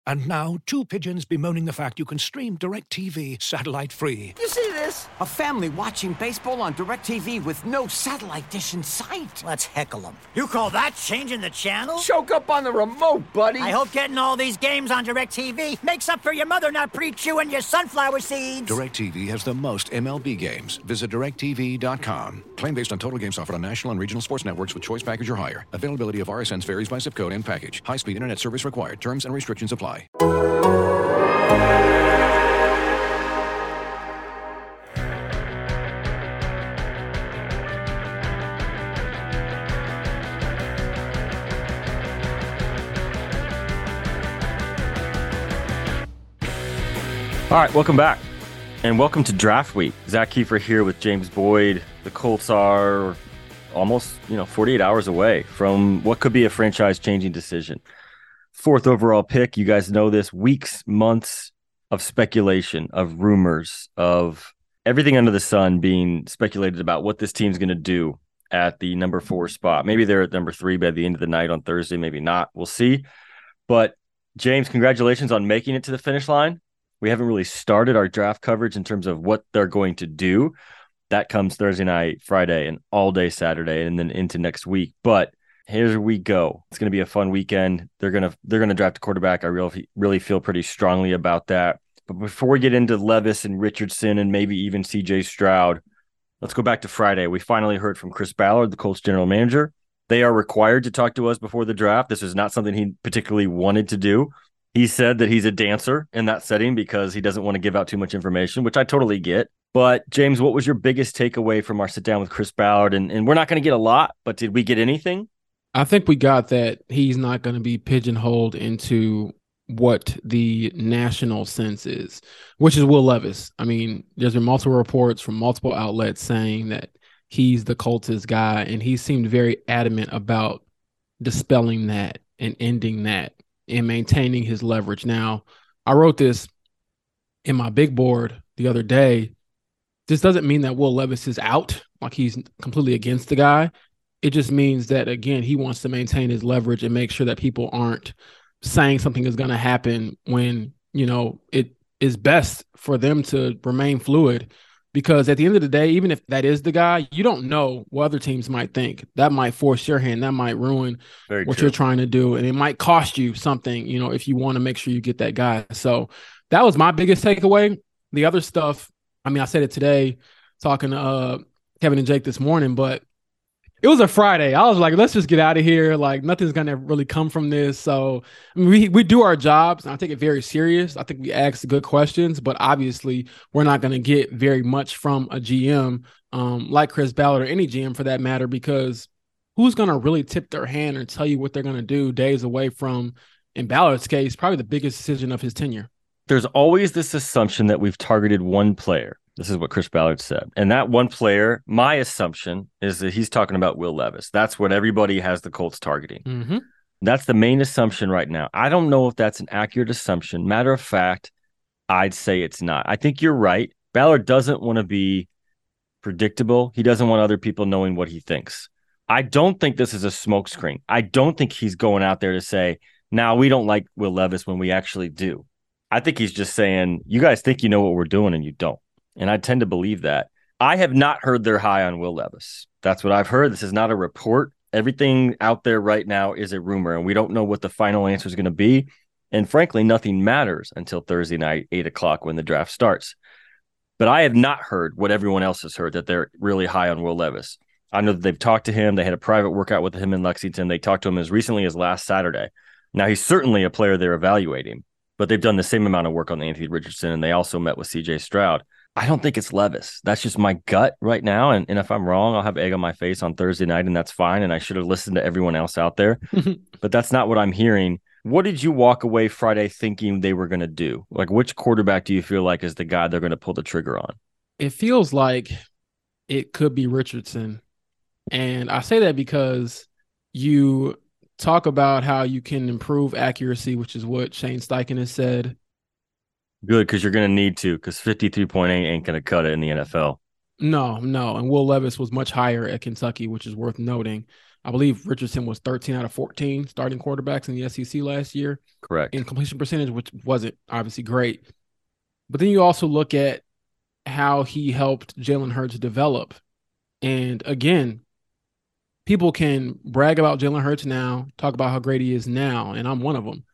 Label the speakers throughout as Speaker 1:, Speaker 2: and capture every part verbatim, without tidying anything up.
Speaker 1: And now, two pigeons bemoaning the fact you can stream DirecTV satellite-free.
Speaker 2: You see this? A family watching baseball on DirecTV with no satellite dish in sight.
Speaker 3: Let's heckle them. You call that changing the channel?
Speaker 2: Choke up on the remote, buddy.
Speaker 3: I hope getting all these games on DirecTV makes up for your mother not pre-chewing your sunflower seeds.
Speaker 1: DirecTV has the most M L B games. Visit direct T V dot com. Claim based on total games offered on national and regional sports networks with choice package or higher. Availability of R S Ns varies by zip code and package. High-speed internet service required. Terms and restrictions apply.
Speaker 4: All right, welcome back, and welcome to Draft Week. Zach Kiefer here with James Boyd. The Colts are almost, you know, forty-eight hours away from what could be a franchise-changing decision. Fourth overall pick, you guys know this, weeks, months of speculation, of rumors, of everything under the sun being speculated about what this team's going to do at the number four spot. Maybe they're at number three by the end of the night on Thursday, maybe not. We'll see. But, James, congratulations on making it to the finish line. We haven't really started our draft coverage in terms of what they're going to do. That comes Thursday night, Friday, and all day Saturday, and then into next week. But here we go. It's going to be a fun weekend. They're going to they're going to draft a quarterback. I really really feel pretty strongly about that. But before we get into Levis and Richardson and maybe even C J Stroud, let's go back to Friday. We finally heard from Chris Ballard, the Colts general manager. They are required to talk to us before the draft. This is not something he particularly wanted to do. He said that he's a dancer in that setting because he doesn't want to give out too much information, which I totally get. But, James, what was your biggest takeaway from our sit-down with Chris Ballard? And, and we're not going to get a lot, but did we get anything?
Speaker 5: I think we got that he's not going to be pigeonholed into what the national sense is, which is Will Levis. I mean, there's been multiple reports from multiple outlets saying that he's the Colts' guy, and he seemed very adamant about dispelling that and ending that and maintaining his leverage. Now, I wrote this in my big board the other day. This doesn't mean that Will Levis is out, like he's completely against the guy. It just means that, again, he wants to maintain his leverage and make sure that people aren't saying something is going to happen when, you know, it is best for them to remain fluid. Because at the end of the day, even if that is the guy, you don't know what other teams might think. That might force your hand. That might ruin Very what true. You're trying to do. And it might cost you something, you know, if you want to make sure you get that guy. So that was my biggest takeaway. The other stuff, I mean, I said it today talking to uh, Kevin and Jake this morning, but it was a Friday. I was like, let's just get out of here. Like, nothing's going to really come from this. So I mean, we, we do our jobs, and I take it very serious. I think we ask good questions, but obviously we're not going to get very much from a G M um, like Chris Ballard or any G M for that matter, because who's going to really tip their hand or tell you what they're going to do days away from, in Ballard's case, probably the biggest decision of his tenure?
Speaker 4: There's always this assumption that we've targeted one player. This is what Chris Ballard said. And that one player, my assumption is that he's talking about Will Levis. That's what everybody has the Colts targeting.
Speaker 5: Mm-hmm.
Speaker 4: That's the main assumption right now. I don't know if that's an accurate assumption. Matter of fact, I'd say it's not. I think you're right. Ballard doesn't want to be predictable. He doesn't want other people knowing what he thinks. I don't think this is a smokescreen. I don't think he's going out there to say, now we don't like Will Levis when we actually do. I think he's just saying, you guys think you know what we're doing and you don't. And I tend to believe that. I have not heard they're high on Will Levis. That's what I've heard. This is not a report. Everything out there right now is a rumor, and we don't know what the final answer is going to be. And frankly, nothing matters until Thursday night, eight o'clock, when the draft starts. But I have not heard what everyone else has heard, that they're really high on Will Levis. I know that they've talked to him. They had a private workout with him in Lexington. They talked to him as recently as last Saturday. Now, he's certainly a player they're evaluating, but they've done the same amount of work on Anthony Richardson, and they also met with C J Stroud. I don't think it's Levis. That's just my gut right now. And, and if I'm wrong, I'll have egg on my face on Thursday night, and that's fine. And I should have listened to everyone else out there. But that's not what I'm hearing. What did you walk away Friday thinking they were going to do? Like, which quarterback do you feel like is the guy they're going to pull the trigger on?
Speaker 5: It feels like it could be Richardson. And I say that because you talk about how you can improve accuracy, which is what Shane Steichen has said.
Speaker 4: Good, because you're going to need to, because fifty-three point eight ain't going to cut it in the N F L.
Speaker 5: No, no. And Will Levis was much higher at Kentucky, which is worth noting. I believe Richardson was thirteen out of fourteen starting quarterbacks in the S E C last year.
Speaker 4: Correct.
Speaker 5: In completion percentage, which wasn't obviously great. But then you also look at how he helped Jalen Hurts develop. And again, people can brag about Jalen Hurts now, talk about how great he is now, and I'm one of them.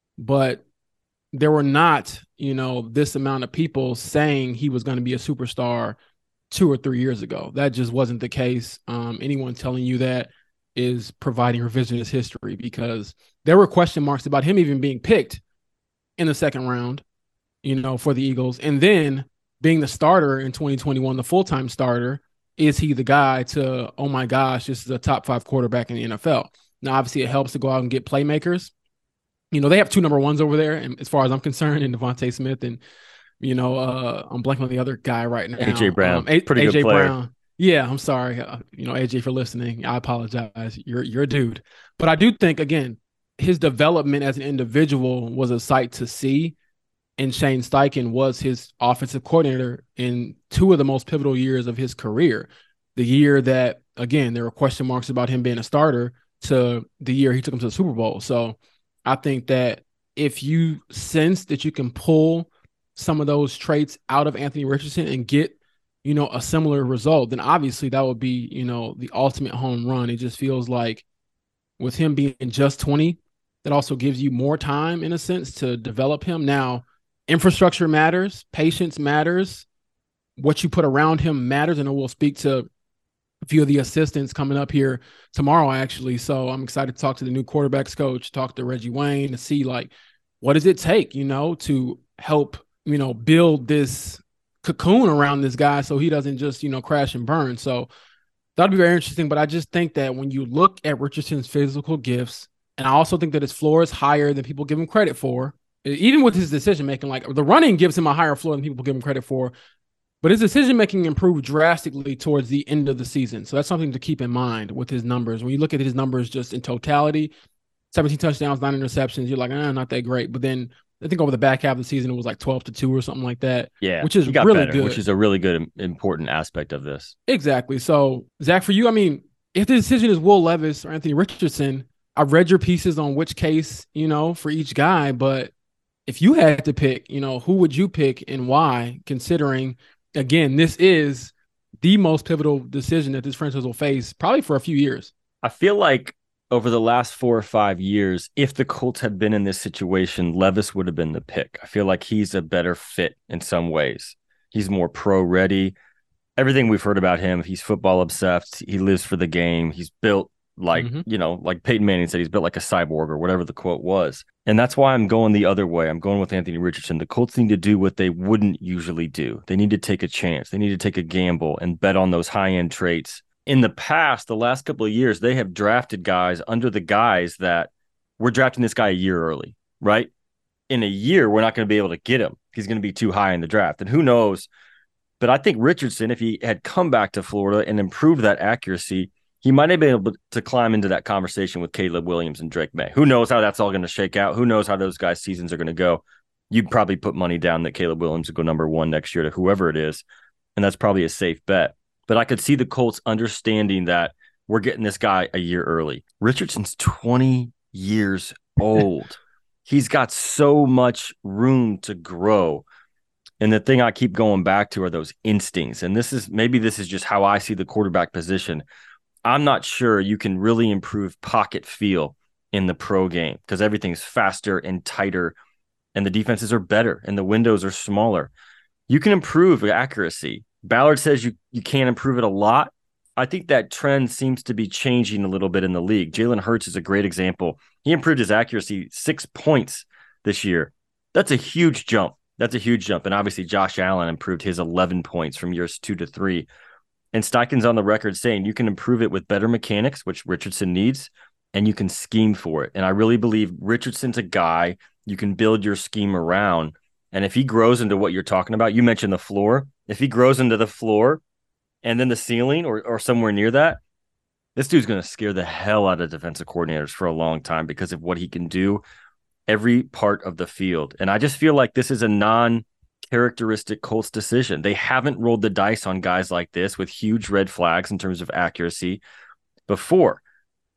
Speaker 5: But there were not, you know, this amount of people saying he was going to be a superstar two or three years ago. That just wasn't the case. Um, anyone telling you that is providing revisionist history, because there were question marks about him even being picked in the second round, you know, for the Eagles. And then being the starter in twenty twenty-one, the full-time starter, is he the guy to, oh my gosh, this is a top five quarterback in the N F L? Now, obviously, it helps to go out and get playmakers. You know, they have two number ones over there, and as far as I'm concerned, and Devontae Smith and, you know, uh, I'm blanking on the other guy right now.
Speaker 4: A J Brown,
Speaker 5: um, a-
Speaker 4: pretty
Speaker 5: A J
Speaker 4: good player.
Speaker 5: Brown. Yeah, I'm sorry. Uh, you know, A J, for listening. I apologize. You're you're a dude. But I do think, again, his development as an individual was a sight to see. And Shane Steichen was his offensive coordinator in two of the most pivotal years of his career. The year that, again, there were question marks about him being a starter, to the year he took him to the Super Bowl. So I think that if you sense that you can pull some of those traits out of Anthony Richardson and get, you know, a similar result, then obviously that would be, you know, the ultimate home run. It just feels like with him being just twenty, that also gives you more time, in a sense, to develop him. Now, infrastructure matters, patience matters, what you put around him matters. And we'll speak to a few of the assistants coming up here tomorrow, actually. So I'm excited to talk to the new quarterbacks coach, talk to Reggie Wayne, to see, like, what does it take, you know, to help, you know, build this cocoon around this guy so he doesn't just, you know, crash and burn. So that'd be very interesting. But I just think that when you look at Richardson's physical gifts, and I also think that his floor is higher than people give him credit for, even with his decision making, like the running gives him a higher floor than people give him credit for. But his decision-making improved drastically towards the end of the season. So that's something to keep in mind with his numbers. When you look at his numbers just in totality, seventeen touchdowns, nine interceptions, you're like, eh, not that great. But then I think over the back half of the season, it was like twelve to two or something like that.
Speaker 4: Yeah,
Speaker 5: which is
Speaker 4: he got
Speaker 5: really
Speaker 4: better,
Speaker 5: good.
Speaker 4: which is a really good, important aspect of this.
Speaker 5: Exactly. So, Zach, for you, I mean, if the decision is Will Levis or Anthony Richardson, I've read your pieces on which case, you know, for each guy. But if you had to pick, you know, who would you pick and why, considering – again, this is the most pivotal decision that this franchise will face probably for a few years.
Speaker 4: I feel like over the last four or five years, if the Colts had been in this situation, Levis would have been the pick. I feel like he's a better fit in some ways. He's more pro ready. Everything we've heard about him, he's football obsessed. He lives for the game. He's built like, mm-hmm. you know, like Peyton Manning said, he's built like a cyborg or whatever the quote was. And that's why I'm going the other way. I'm going with Anthony Richardson. The Colts need to do what they wouldn't usually do. They need to take a chance. They need to take a gamble and bet on those high-end traits. In the past, the last couple of years, they have drafted guys under the guise that we're drafting this guy a year early, right? In a year, we're not going to be able to get him. He's going to be too high in the draft. And who knows? But I think Richardson, if he had come back to Florida and improved that accuracy, he might have been able to climb into that conversation with Caleb Williams and Drake May. Who knows how that's all going to shake out? Who knows how those guys' seasons are going to go? You'd probably put money down that Caleb Williams will go number one next year to whoever it is, and that's probably a safe bet. But I could see the Colts understanding that we're getting this guy a year early. Richardson's twenty years old. He's got so much room to grow. And the thing I keep going back to are those instincts. And this is maybe this is just how I see the quarterback position. I'm not sure you can really improve pocket feel in the pro game because everything's faster and tighter and the defenses are better and the windows are smaller. You can improve accuracy. Ballard says you, you can't improve it a lot. I think that trend seems to be changing a little bit in the league. Jalen Hurts is a great example. He improved his accuracy six points this year. That's a huge jump. That's a huge jump. And obviously Josh Allen improved his eleven points from years two to three. And Steichen's on the record saying you can improve it with better mechanics, which Richardson needs, and you can scheme for it. And I really believe Richardson's a guy you can build your scheme around. And if he grows into what you're talking about, you mentioned the floor. If he grows into the floor and then the ceiling or, or somewhere near that, this dude's going to scare the hell out of defensive coordinators for a long time because of what he can do every part of the field. And I just feel like this is a non- characteristic Colts decision. They haven't rolled the dice on guys like this with huge red flags in terms of accuracy before.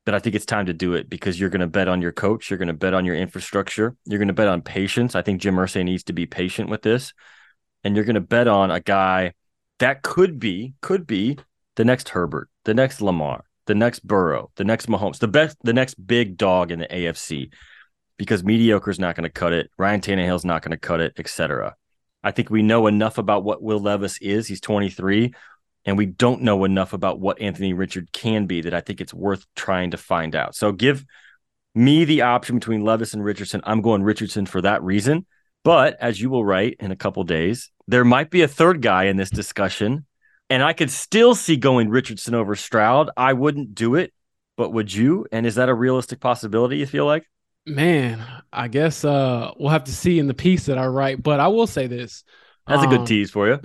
Speaker 4: but I think it's time to do it because you're going to bet on your coach. You're going to bet on your infrastructure. You're going to bet on patience. I think Jim Irsay needs to be patient with this. And you're going to bet on a guy that could be, could be the next Herbert, the next Lamar, the next Burrow, the next Mahomes, the best, the next big dog in the A F C, because mediocre is not going to cut it. Ryan Tannehill's not going to cut it, et cetera. I think we know enough about what Will Levis is. He's twenty-three, and we don't know enough about what Anthony Richard can be that I think it's worth trying to find out. So give me the option between Levis and Richardson. I'm going Richardson for that reason. But as you will write in a couple days, there might be a third guy in this discussion, and I could still see going Richardson over Stroud. I wouldn't do it, but would you? And is that a realistic possibility, you feel like?
Speaker 5: Man, I guess uh, we'll have to see in the piece that I write. But I will say this.
Speaker 4: That's
Speaker 5: um,
Speaker 4: a good tease for you.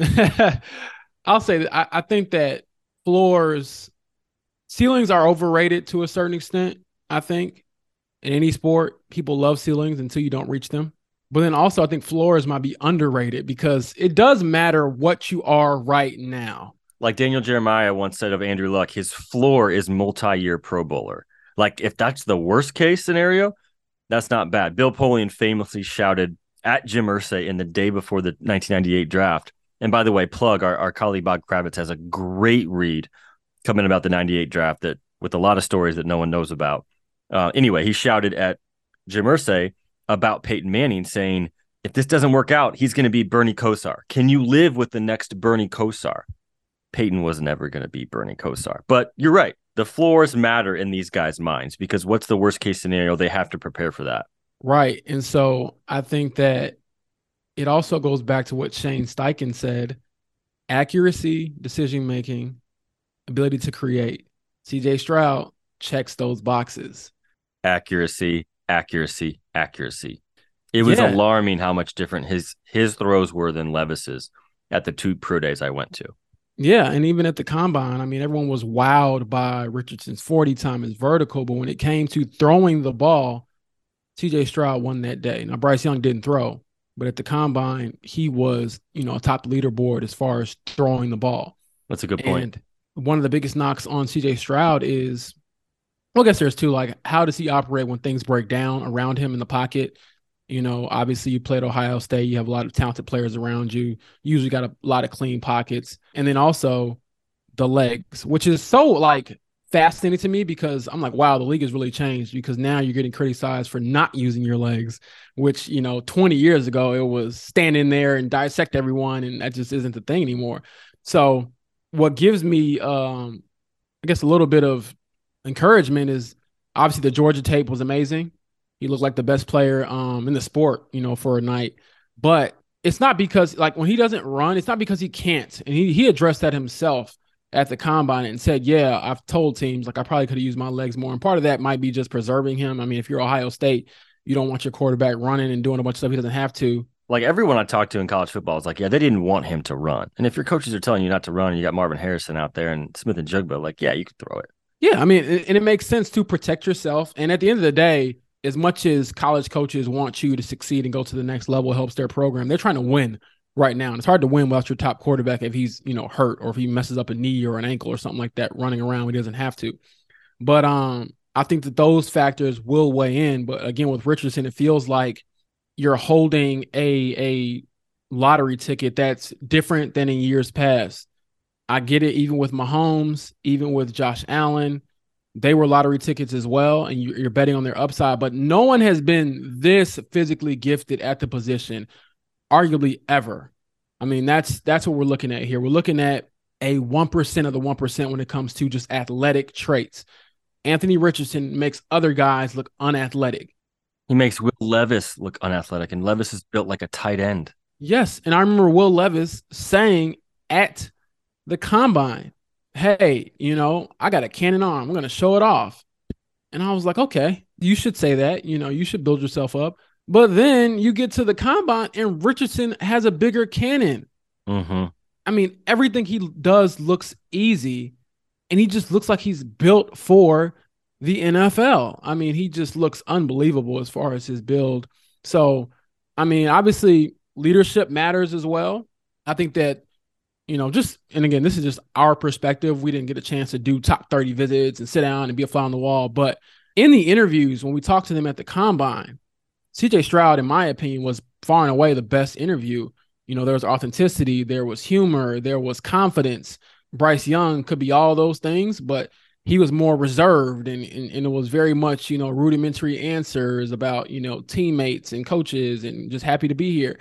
Speaker 5: I'll say that I, I think that floors, ceilings are overrated to a certain extent, I think. In any sport, people love ceilings until you don't reach them. But then also I think floors might be underrated because it does matter what you are right now.
Speaker 4: Like Daniel Jeremiah once said of Andrew Luck, his floor is multi-year Pro Bowler. Like if that's the worst case scenario, that's not bad. Bill Polian famously shouted at Jim Irsay in the day before the nineteen ninety-eight draft. And by the way, plug, our, our colleague Bob Kravitz has a great read coming about the ninety-eight draft that with a lot of stories that no one knows about. Uh, anyway, he shouted at Jim Irsay about Peyton Manning saying, if this doesn't work out, he's going to be Bernie Kosar. Can you live with the next Bernie Kosar? Peyton was never going to be Bernie Kosar. But you're right. The floors matter in these guys' minds because what's the worst case scenario? They have to prepare for that.
Speaker 5: Right. And so I think that it also goes back to what Shane Steichen said, accuracy, decision-making, ability to create. C J Stroud checks those boxes.
Speaker 4: Accuracy, accuracy, accuracy. It was
Speaker 5: Yeah.
Speaker 4: alarming how much different his his throws were than Levis's at the two pro days I went to.
Speaker 5: Yeah, and even at the combine, I mean, everyone was wowed by Richardson's forty time, his vertical, but when it came to throwing the ball, C J Stroud won that day. Now, Bryce Young didn't throw, but at the combine, he was, you know, atop the leaderboard as far as throwing the ball.
Speaker 4: That's a good point.
Speaker 5: And one of the biggest knocks on C J Stroud is, well, I guess there's two, like, how does he operate when things break down around him in the pocket? You know, obviously you play at Ohio State. You have a lot of talented players around you. You usually got a lot of clean pockets. And then also the legs, which is so, like, fascinating to me because I'm like, wow, the league has really changed because now you're getting criticized for not using your legs, which, you know, twenty years ago, it was stand in there and dissect everyone, and that just isn't the thing anymore. So what gives me, um, I guess, a little bit of encouragement is obviously the Georgia tape was amazing. He looked like the best player um, in the sport, you know, for a night. But it's not because, like, when he doesn't run, it's not because he can't. And he he addressed that himself at the combine and said, yeah, I've told teams, like, I probably could have used my legs more. And part of that might be just preserving him. I mean, if you're Ohio State, you don't want your quarterback running and doing a bunch of stuff he doesn't have to.
Speaker 4: Like everyone I talked to in college football is like, yeah, they didn't want him to run. And if your coaches are telling you not to run, and you got Marvin Harrison out there and Smith and Jugba, like, yeah, you could throw it.
Speaker 5: Yeah, I mean, and it makes sense to protect yourself. And at the end of the day, as much as college coaches want you to succeed and go to the next level, helps their program, they're trying to win right now. And it's hard to win without your top quarterback if he's, you know, hurt or if he messes up a knee or an ankle or something like that running around when he doesn't have to. But um, I think that those factors will weigh in. But again, with Richardson, it feels like you're holding a a lottery ticket that's different than in years past. I get it, even with Mahomes, even with Josh Allen, they were lottery tickets as well, and you're betting on their upside. But no one has been this physically gifted at the position, arguably ever. I mean, that's that's what we're looking at here. We're looking at a one percent of the one percent when it comes to just athletic traits. Anthony Richardson makes other guys look unathletic.
Speaker 4: He makes Will Levis look unathletic, and Levis is built like a tight end.
Speaker 5: Yes, and I remember Will Levis saying at the combine, hey, you know, I got a cannon arm. I'm going to show it off. And I was like, okay, you should say that. You know, you should build yourself up. But then you get to the combine and Richardson has a bigger cannon.
Speaker 4: Mm-hmm.
Speaker 5: I mean, everything he does looks easy, and he just looks like he's built for the N F L. I mean, he just looks unbelievable as far as his build. So, I mean, obviously leadership matters as well. I think that, you know, just, and again, this is just our perspective. We didn't get a chance to do top thirty visits and sit down and be a fly on the wall. But in the interviews, when we talked to them at the combine, C J Stroud, in my opinion, was far and away the best interview. You know, there was authenticity, there was humor, there was confidence. Bryce Young could be all those things, but he was more reserved, and, and, and it was very much, you know, rudimentary answers about, you know, teammates and coaches and just happy to be here.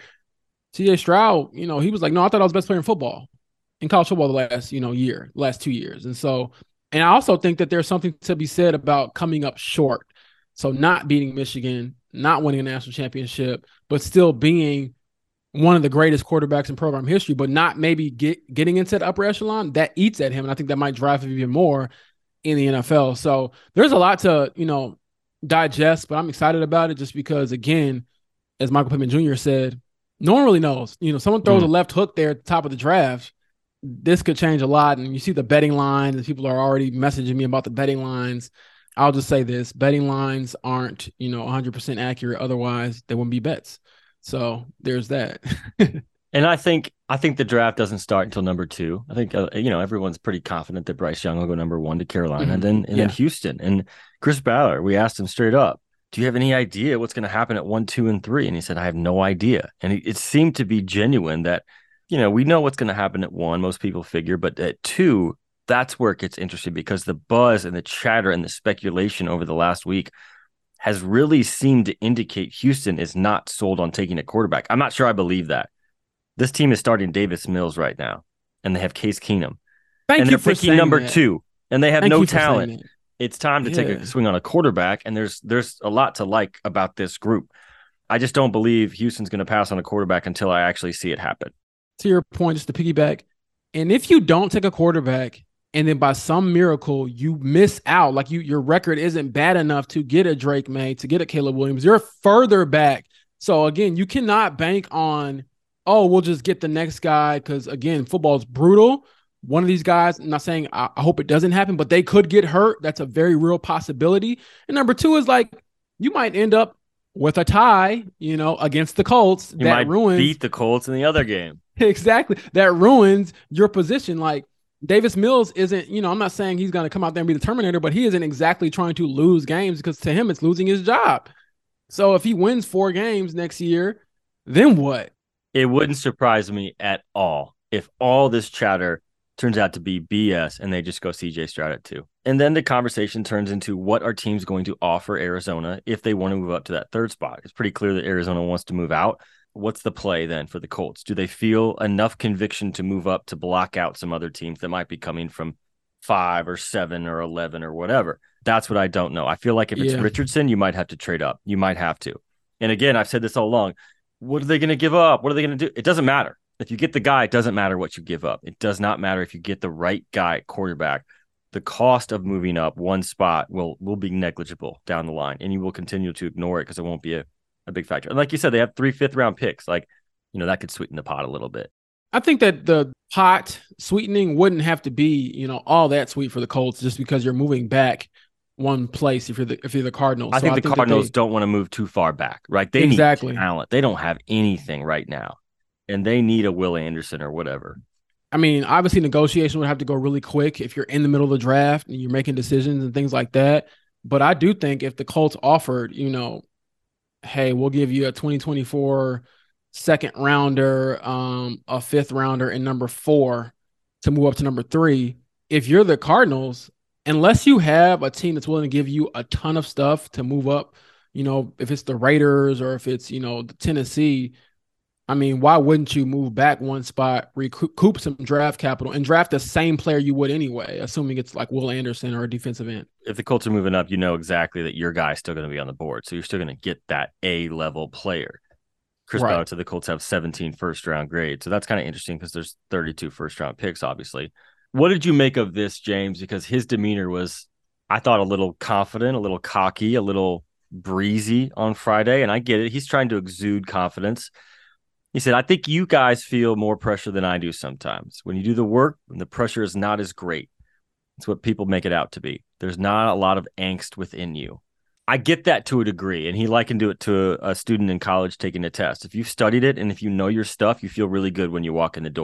Speaker 5: C J Stroud, you know, he was like, no, I thought I was the best player in football, in college football the last, you know, year, last two years. And so, and I also think that there's something to be said about coming up short. So not beating Michigan, not winning a national championship, but still being one of the greatest quarterbacks in program history, but not maybe get, getting into the upper echelon, that eats at him. And I think that might drive him even more in the N F L. So there's a lot to, you know, digest, but I'm excited about it just because, again, as Michael Pittman Junior said, no one really knows. You know, someone throws mm. a left hook there at the top of the draft. This could change a lot. And you see the betting lines, and people are already messaging me about the betting lines. I'll just say this, betting lines aren't, you know, one hundred percent accurate. Otherwise, they wouldn't be bets. So there's that.
Speaker 4: And I think I think the draft doesn't start until number two. I think, uh, you know, everyone's pretty confident that Bryce Young will go number one to Carolina, mm-hmm. and then and yeah. then Houston. And Chris Ballard, we asked him straight up, do you have any idea what's going to happen at one, two, and three? And he said, I have no idea. And it, it seemed to be genuine that, you know, we know what's going to happen at one, most people figure, but at two, that's where it gets interesting because the buzz and the chatter and the speculation over the last week has really seemed to indicate Houston is not sold on taking a quarterback. I'm not sure I believe that. This team is starting Davis Mills right now, and they have Case Keenum.
Speaker 5: Thank
Speaker 4: and
Speaker 5: you
Speaker 4: they're
Speaker 5: for
Speaker 4: picking number
Speaker 5: that.
Speaker 4: two, and they have
Speaker 5: Thank
Speaker 4: no
Speaker 5: you for
Speaker 4: talent. It's time to
Speaker 5: yeah.
Speaker 4: take a swing on a quarterback, and there's there's a lot to like about this group. I just don't believe Houston's going to pass on a quarterback until I actually see it happen.
Speaker 5: To your point, just to piggyback, and if you don't take a quarterback, and then by some miracle you miss out, like you your record isn't bad enough to get a Drake May, to get a Caleb Williams, you're further back. So again, you cannot bank on, oh, we'll just get the next guy because, again, football is brutal. One of these guys, I'm not saying I, I hope it doesn't happen, but they could get hurt. That's a very real possibility. And number two is like you might end up with a tie, you know, against the Colts.
Speaker 4: You
Speaker 5: that
Speaker 4: might
Speaker 5: ruins
Speaker 4: beat the Colts in the other game.
Speaker 5: Exactly. That ruins your position. Like Davis Mills isn't, you know, I'm not saying he's going to come out there and be the Terminator, but he isn't exactly trying to lose games because to him it's losing his job. So if he wins four games next year, then what?
Speaker 4: It wouldn't surprise me at all if all this chatter turns out to be B S and they just go C J Stroud at two. And then the conversation turns into what are teams going to offer Arizona if they want to move up to that third spot. It's pretty clear that Arizona wants to move out. What's the play then for the Colts? Do they feel enough conviction to move up to block out some other teams that might be coming from five or seven or eleven or whatever? That's what I don't know. I feel like if it's
Speaker 5: yeah.
Speaker 4: Richardson, you might have to trade up. You might have to. And again, I've said this all along. What are they going to give up? What are they going to do? It doesn't matter. If you get the guy, it doesn't matter what you give up. It does not matter if you get the right guy at quarterback. The cost of moving up one spot will will be negligible down the line, and you will continue to ignore it because it won't be a, a big factor. And like you said, they have three fifth-round picks. Like, you know, that could sweeten the pot a little bit.
Speaker 5: I think that the pot sweetening wouldn't have to be, you know, all that sweet for the Colts just because you're moving back one place if you're the if you're the Cardinals.
Speaker 4: I
Speaker 5: so
Speaker 4: think
Speaker 5: I
Speaker 4: the
Speaker 5: think
Speaker 4: Cardinals
Speaker 5: they,
Speaker 4: don't want to move too far back, right? They
Speaker 5: exactly.
Speaker 4: need talent. They don't have anything right now, and they need a Will Anderson or whatever.
Speaker 5: I mean, obviously negotiation would have to go really quick if you're in the middle of the draft and you're making decisions and things like that. But I do think if the Colts offered, you know, hey, we'll give you a twenty twenty-four second rounder, um, a fifth rounder, and number four to move up to number three. If you're the Cardinals, unless you have a team that's willing to give you a ton of stuff to move up, you know, if it's the Raiders or if it's, you know, the Tennessee, I mean, why wouldn't you move back one spot, recoup some draft capital, and draft the same player you would anyway, assuming it's like Will Anderson or a defensive end?
Speaker 4: If the Colts are moving up, you know exactly that your guy's still going to be on the board, so you're still going to get that A-level player. Chris
Speaker 5: right.
Speaker 4: Ballard said the Colts have seventeen first-round grades, so that's kind of interesting because there's thirty-two first-round picks, obviously. What did you make of this, James? Because his demeanor was, I thought, a little confident, a little cocky, a little breezy on Friday, and I get it. He's trying to exude confidence. He said, I think you guys feel more pressure than I do sometimes. When you do the work, the pressure is not as great. It's what people make it out to be. There's not a lot of angst within you. I get that to a degree, and he likened it to a, a student in college taking a test. If you've studied it and if you know your stuff, you feel really good when you walk in the door.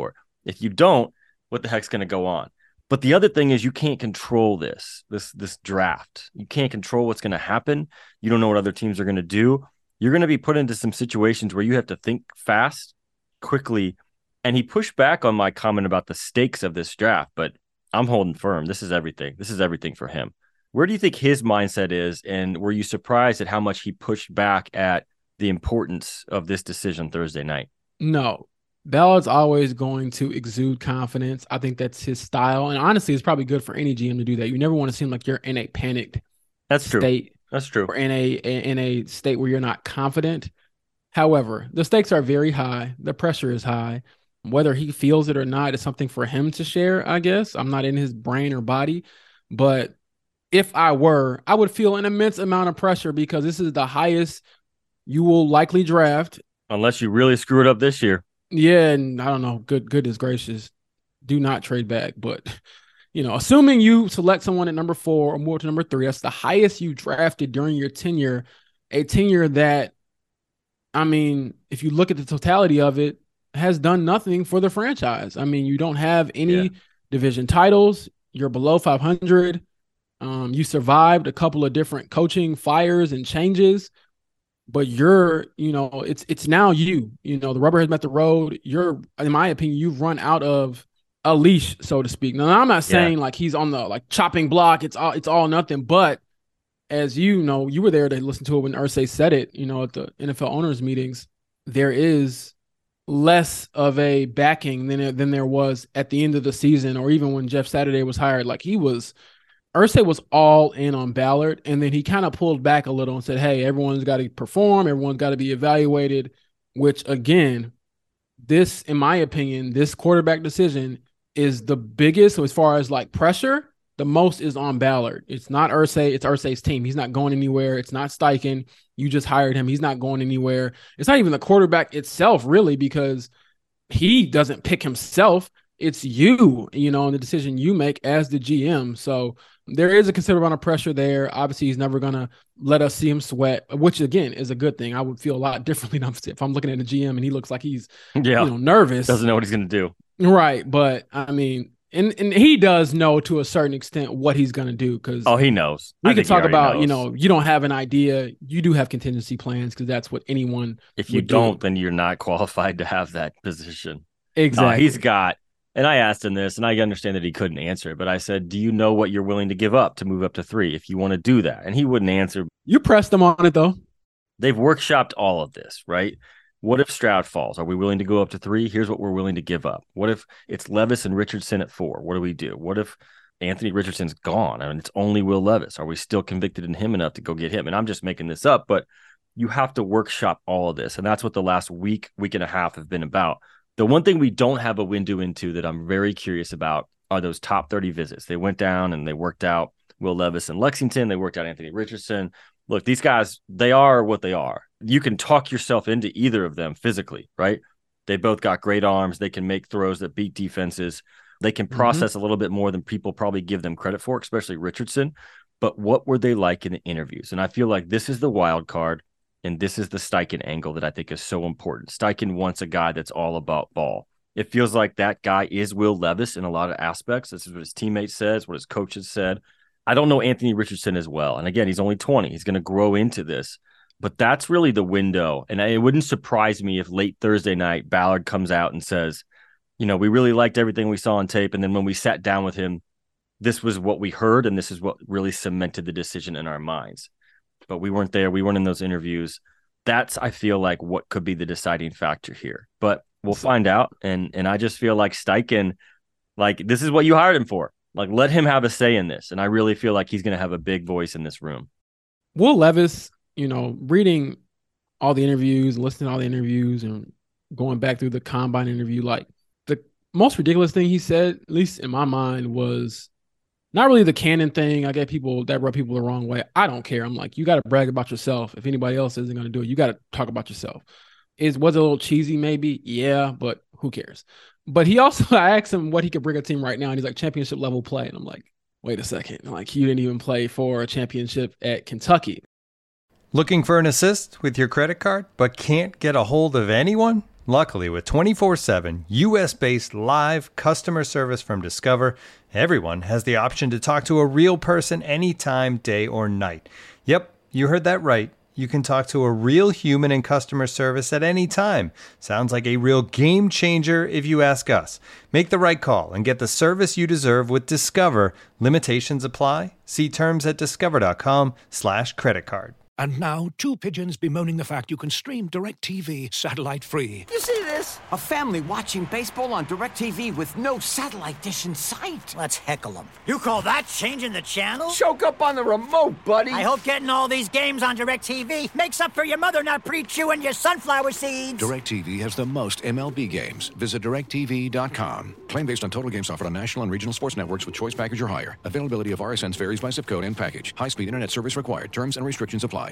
Speaker 4: If you don't, what the heck's going to go on? But the other thing is you can't control this, this, this draft. You can't control what's going to happen. You don't know what other teams are going to do. You're going to be put into some situations where you have to think fast, quickly. And he pushed back on my comment about the stakes of this draft, but I'm holding firm. This is everything. This is everything for him. Where do you think his mindset is? And were you surprised at how much he pushed back at the importance of this decision Thursday night?
Speaker 5: No. Ballard's always going to exude confidence. I think that's his style. And honestly, it's probably good for any G M to do that. You never want to seem like you're in a panicked
Speaker 4: that's true.
Speaker 5: state.
Speaker 4: That's true.
Speaker 5: Or in a in a state where you're not confident. However, the stakes are very high. The pressure is high. Whether he feels it or not is something for him to share, I guess. I'm not in his brain or body. But if I were, I would feel an immense amount of pressure because this is the highest you will likely draft.
Speaker 4: Unless you really screw it up this year.
Speaker 5: Yeah, and I don't know. Good, goodness gracious. Do not trade back. But, you know, assuming you select someone at number four or more to number three, that's the highest you drafted during your tenure, a tenure that, I mean, if you look at the totality of it, has done nothing for the franchise. I mean, you don't have any yeah. division titles. You're below five hundred. Um, you survived a couple of different coaching fires and changes. But you're, you know, it's it's now you, you know, the rubber has met the road. You're, in my opinion, you've run out of a leash, so to speak. Now, I'm not saying yeah. like he's on the like chopping block. It's all it's all nothing. But as you know, you were there to listen to it when Irsay said it, you know, at the N F L owners meetings. There is less of a backing than than there was at the end of the season, or even when Jeff Saturday was hired. Like he was. Irsay was all in on Ballard, and then he kind of pulled back a little and said, hey, everyone's got to perform. Everyone's got to be evaluated, which, again, this, in my opinion, this quarterback decision is the biggest. So as far as, like, pressure, the most is on Ballard. It's not Irsay. It's Irsay's team. He's not going anywhere. It's not Steichen. You just hired him. He's not going anywhere. It's not even the quarterback itself, really, because he doesn't pick himself. It's you, you know, and the decision you make as the G M. So there is a considerable amount of pressure there. Obviously, he's never going to let us see him sweat, which, again, is a good thing. I would feel a lot differently if I'm looking at a G M and he looks like he's yeah. you know, nervous.
Speaker 4: Doesn't know what he's going to do.
Speaker 5: Right. But, I mean, and, and he does know to a certain extent what he's going to do. Because
Speaker 4: oh, he knows.
Speaker 5: We can talk about, knows. you know, you don't have an idea. You do have contingency plans because that's what anyone
Speaker 4: If you don't, do. then you're not qualified to have that position.
Speaker 5: Exactly.
Speaker 4: Uh, he's got. And I asked him this, and I understand that he couldn't answer it, but I said, do you know what you're willing to give up to move up to three if you want to do that? And he wouldn't answer.
Speaker 5: You pressed him on it, though.
Speaker 4: They've workshopped all of this, right? What if Stroud falls? Are we willing to go up to three? Here's what we're willing to give up. What if it's Levis and Richardson at four? What do we do? What if Anthony Richardson's gone and it's only Will Levis? Are we still convicted in him enough to go get him? And I'm just making this up, but you have to workshop all of this. And that's what the last week, week and a half have been about. The one thing we don't have a window into that I'm very curious about are those top thirty visits. They went down and they worked out Will Levis in Lexington. They worked out Anthony Richardson. Look, these guys, they are what they are. You can talk yourself into either of them physically, right? They both got great arms. They can make throws that beat defenses. They can process mm-hmm. a little bit more than people probably give them credit for, especially Richardson. But what were they like in the interviews? And I feel like this is the wild card. And this is the Steichen angle that I think is so important. Steichen wants a guy that's all about ball. It feels like that guy is Will Levis in a lot of aspects. This is what his teammates says, what his coaches said. I don't know Anthony Richardson as well. And again, he's only twenty. He's going to grow into this. But that's really the window. And it wouldn't surprise me if late Thursday night, Ballard comes out and says, you know, we really liked everything we saw on tape. And then when we sat down with him, this was what we heard. And this is what really cemented the decision in our minds. But we weren't there. We weren't in those interviews. That's, I feel like, what could be the deciding factor here. But we'll find out. And and I just feel like Steichen, like, this is what you hired him for. Like, let him have a say in this. And I really feel like he's going to have a big voice in this room.
Speaker 5: Will Levis, you know, reading all the interviews, listening to all the interviews, and going back through the combine interview, like, the most ridiculous thing he said, at least in my mind, was not really the canon thing. I get people that rub people the wrong way. I don't care. I'm like, you got to brag about yourself. If anybody else isn't going to do it, you got to talk about yourself. Is was it a little cheesy? Maybe. Yeah, but who cares? But he also, I asked him what he could bring a team right now. And he's like, championship level play. And I'm like, wait a second. Like, you didn't even play for a championship at Kentucky.
Speaker 6: Looking for an assist with your credit card, but can't get a hold of anyone? Luckily, with twenty-four seven U S-based live customer service from Discover, everyone has the option to talk to a real person anytime, day or night. Yep, you heard that right. You can talk to a real human in customer service at any time. Sounds like a real game changer if you ask us. Make the right call and get the service you deserve with Discover. Limitations apply. See terms at discover.com slash credit card.
Speaker 1: And now, two pigeons bemoaning the fact you can stream DirecTV satellite-free.
Speaker 2: You see this? A family watching baseball on DirecTV with no satellite dish in sight.
Speaker 3: Let's heckle them. You call that changing the channel?
Speaker 2: Choke up on the remote, buddy.
Speaker 3: I hope getting all these games on DirecTV makes up for your mother not pre-chewing your sunflower seeds.
Speaker 1: DirecTV has the most M L B games. Visit direct T V dot com. Claim based on total games offered on national and regional sports networks with choice package or higher. Availability of R S Ns varies by zip code and package. High-speed internet service required. Terms and restrictions apply.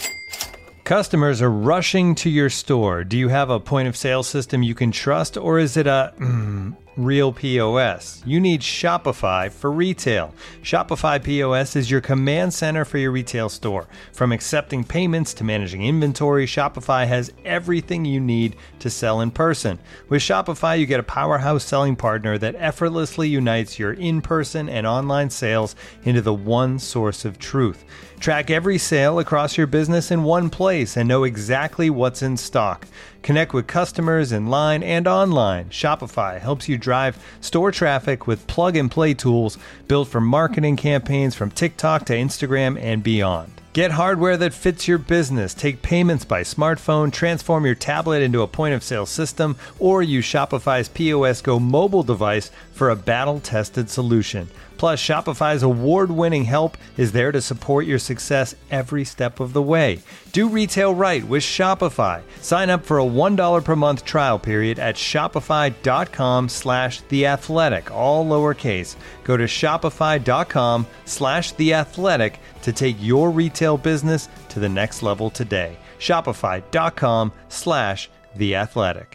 Speaker 6: Customers are rushing to your store. Do you have a point of sale system you can trust, or is it a mm, real P O S? You need Shopify for retail. Shopify P O S is your command center for your retail store. From accepting payments to managing inventory, Shopify has everything you need to sell in person. With Shopify, you get a powerhouse selling partner that effortlessly unites your in-person and online sales into the one source of truth. Track every sale across your business in one place and know exactly what's in stock. Connect with customers in line and online. Shopify helps you drive store traffic with plug-and-play tools built for marketing campaigns from TikTok to Instagram and beyond. Get hardware that fits your business. Take payments by smartphone, transform your tablet into a point-of-sale system, or use Shopify's P O S Go mobile device for a battle-tested solution. Plus, Shopify's award-winning help is there to support your success every step of the way. Do retail right with Shopify. Sign up for a one dollar per month trial period at shopify.com slash theathletic, all lowercase. Go to shopify.com slash theathletic to take your retail business to the next level today. Shopify.com slash theathletic.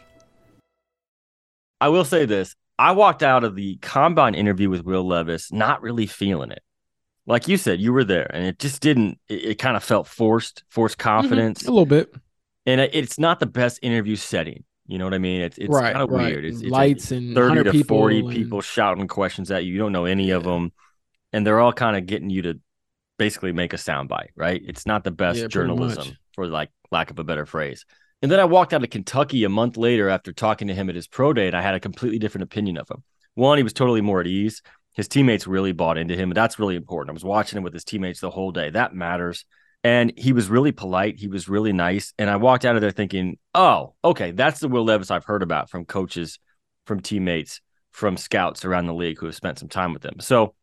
Speaker 4: I will say this. I walked out of the combine interview with Will Levis not really feeling it. Like you said, you were there, and it just didn't, it, it kind of felt forced, forced confidence.
Speaker 5: Mm-hmm. A little bit.
Speaker 4: And it, it's not the best interview setting. You know what I mean? It's it's
Speaker 5: right,
Speaker 4: kind of
Speaker 5: right.
Speaker 4: weird. It's, it's
Speaker 5: lights and
Speaker 4: thirty to
Speaker 5: people
Speaker 4: forty
Speaker 5: and...
Speaker 4: people shouting questions at you. You don't know any
Speaker 5: yeah.
Speaker 4: of them. And they're all kind of getting you to basically make a soundbite, right? It's not the best
Speaker 5: yeah,
Speaker 4: journalism, for like lack of a better phrase. And then I walked out of Kentucky a month later after talking to him at his pro day, and I had a completely different opinion of him. One, he was totally more at ease. His teammates really bought into him, and that's really important. I was watching him with his teammates the whole day. That matters. And he was really polite. He was really nice. And I walked out of there thinking, oh, okay, that's the Will Levis I've heard about from coaches, from teammates, from scouts around the league who have spent some time with him. So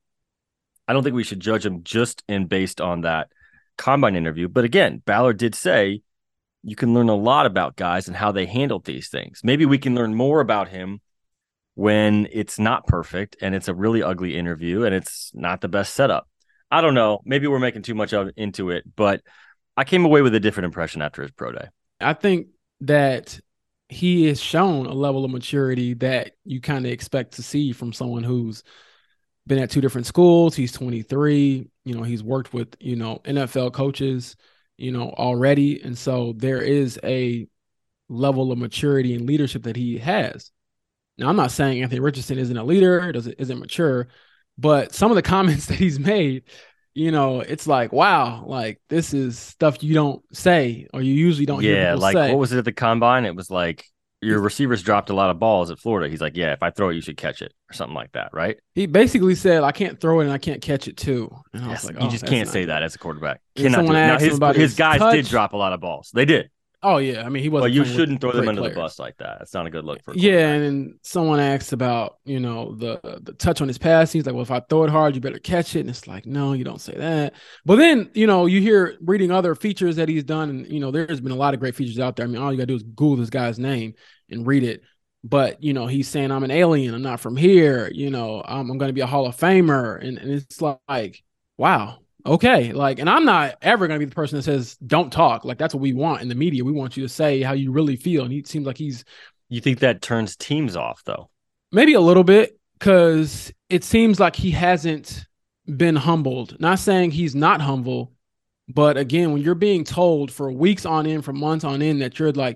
Speaker 4: I don't think we should judge him just in based on that combine interview. But again, Ballard did say you can learn a lot about guys and how they handled these things. Maybe we can learn more about him when it's not perfect and it's a really ugly interview and it's not the best setup. I don't know. Maybe we're making too much of into it, but I came away with a different impression after his pro day.
Speaker 5: I think that he has shown a level of maturity that you kind of expect to see from someone who's been at two different schools. He's twenty-three. You know, he's worked with, you know, N F L coaches, you know, already. And so there is a level of maturity and leadership that he has. Now, I'm not saying Anthony Richardson isn't a leader, doesn't isn't mature, but some of the comments that he's made, you know, it's like, wow, like this is stuff you don't say or you usually don't hear
Speaker 4: Yeah,
Speaker 5: people
Speaker 4: like
Speaker 5: say.
Speaker 4: what was it at the combine? It was like your receivers dropped a lot of balls at Florida. He's like, yeah, if I throw it, you should catch it or something like that, right?
Speaker 5: He basically said, I can't throw it and I can't catch it too. And I
Speaker 4: Yes,
Speaker 5: was like,
Speaker 4: you
Speaker 5: oh,
Speaker 4: just
Speaker 5: that's
Speaker 4: can't
Speaker 5: not
Speaker 4: say
Speaker 5: good.
Speaker 4: that as a quarterback.
Speaker 5: And
Speaker 4: Cannot do
Speaker 5: someone
Speaker 4: it. Now,
Speaker 5: asked him
Speaker 4: his,
Speaker 5: about
Speaker 4: his
Speaker 5: his
Speaker 4: guys
Speaker 5: touch.
Speaker 4: did drop a lot of balls. They did.
Speaker 5: Oh, yeah. I mean, he wasn't.
Speaker 4: But you
Speaker 5: playing with
Speaker 4: shouldn't throw them
Speaker 5: great
Speaker 4: under
Speaker 5: players.
Speaker 4: the bus like that. That's not a good look for a
Speaker 5: Yeah,
Speaker 4: quarterback.
Speaker 5: and someone asked about, you know, the the touch on his pass. He's like, well, if I throw it hard, you better catch it. And it's like, no, you don't say that. But then, you know, you hear reading other features that he's done. And, you know, there's been a lot of great features out there. I mean, all you got to do is Google this guy's name and read it. But, you know, he's saying, I'm an alien. I'm not from here. You know, I'm, I'm going to be a Hall of Famer. And, and it's like, wow. Okay, like, and I'm not ever going to be the person that says, don't talk. Like, that's what we want in the media. We want you to say how you really feel. And he seems like he's
Speaker 4: You think that turns teams off, though?
Speaker 5: maybe a little bit, because it seems like he hasn't been humbled. Not saying he's not humble, but again, when you're being told for weeks on end, for months on end, that you're like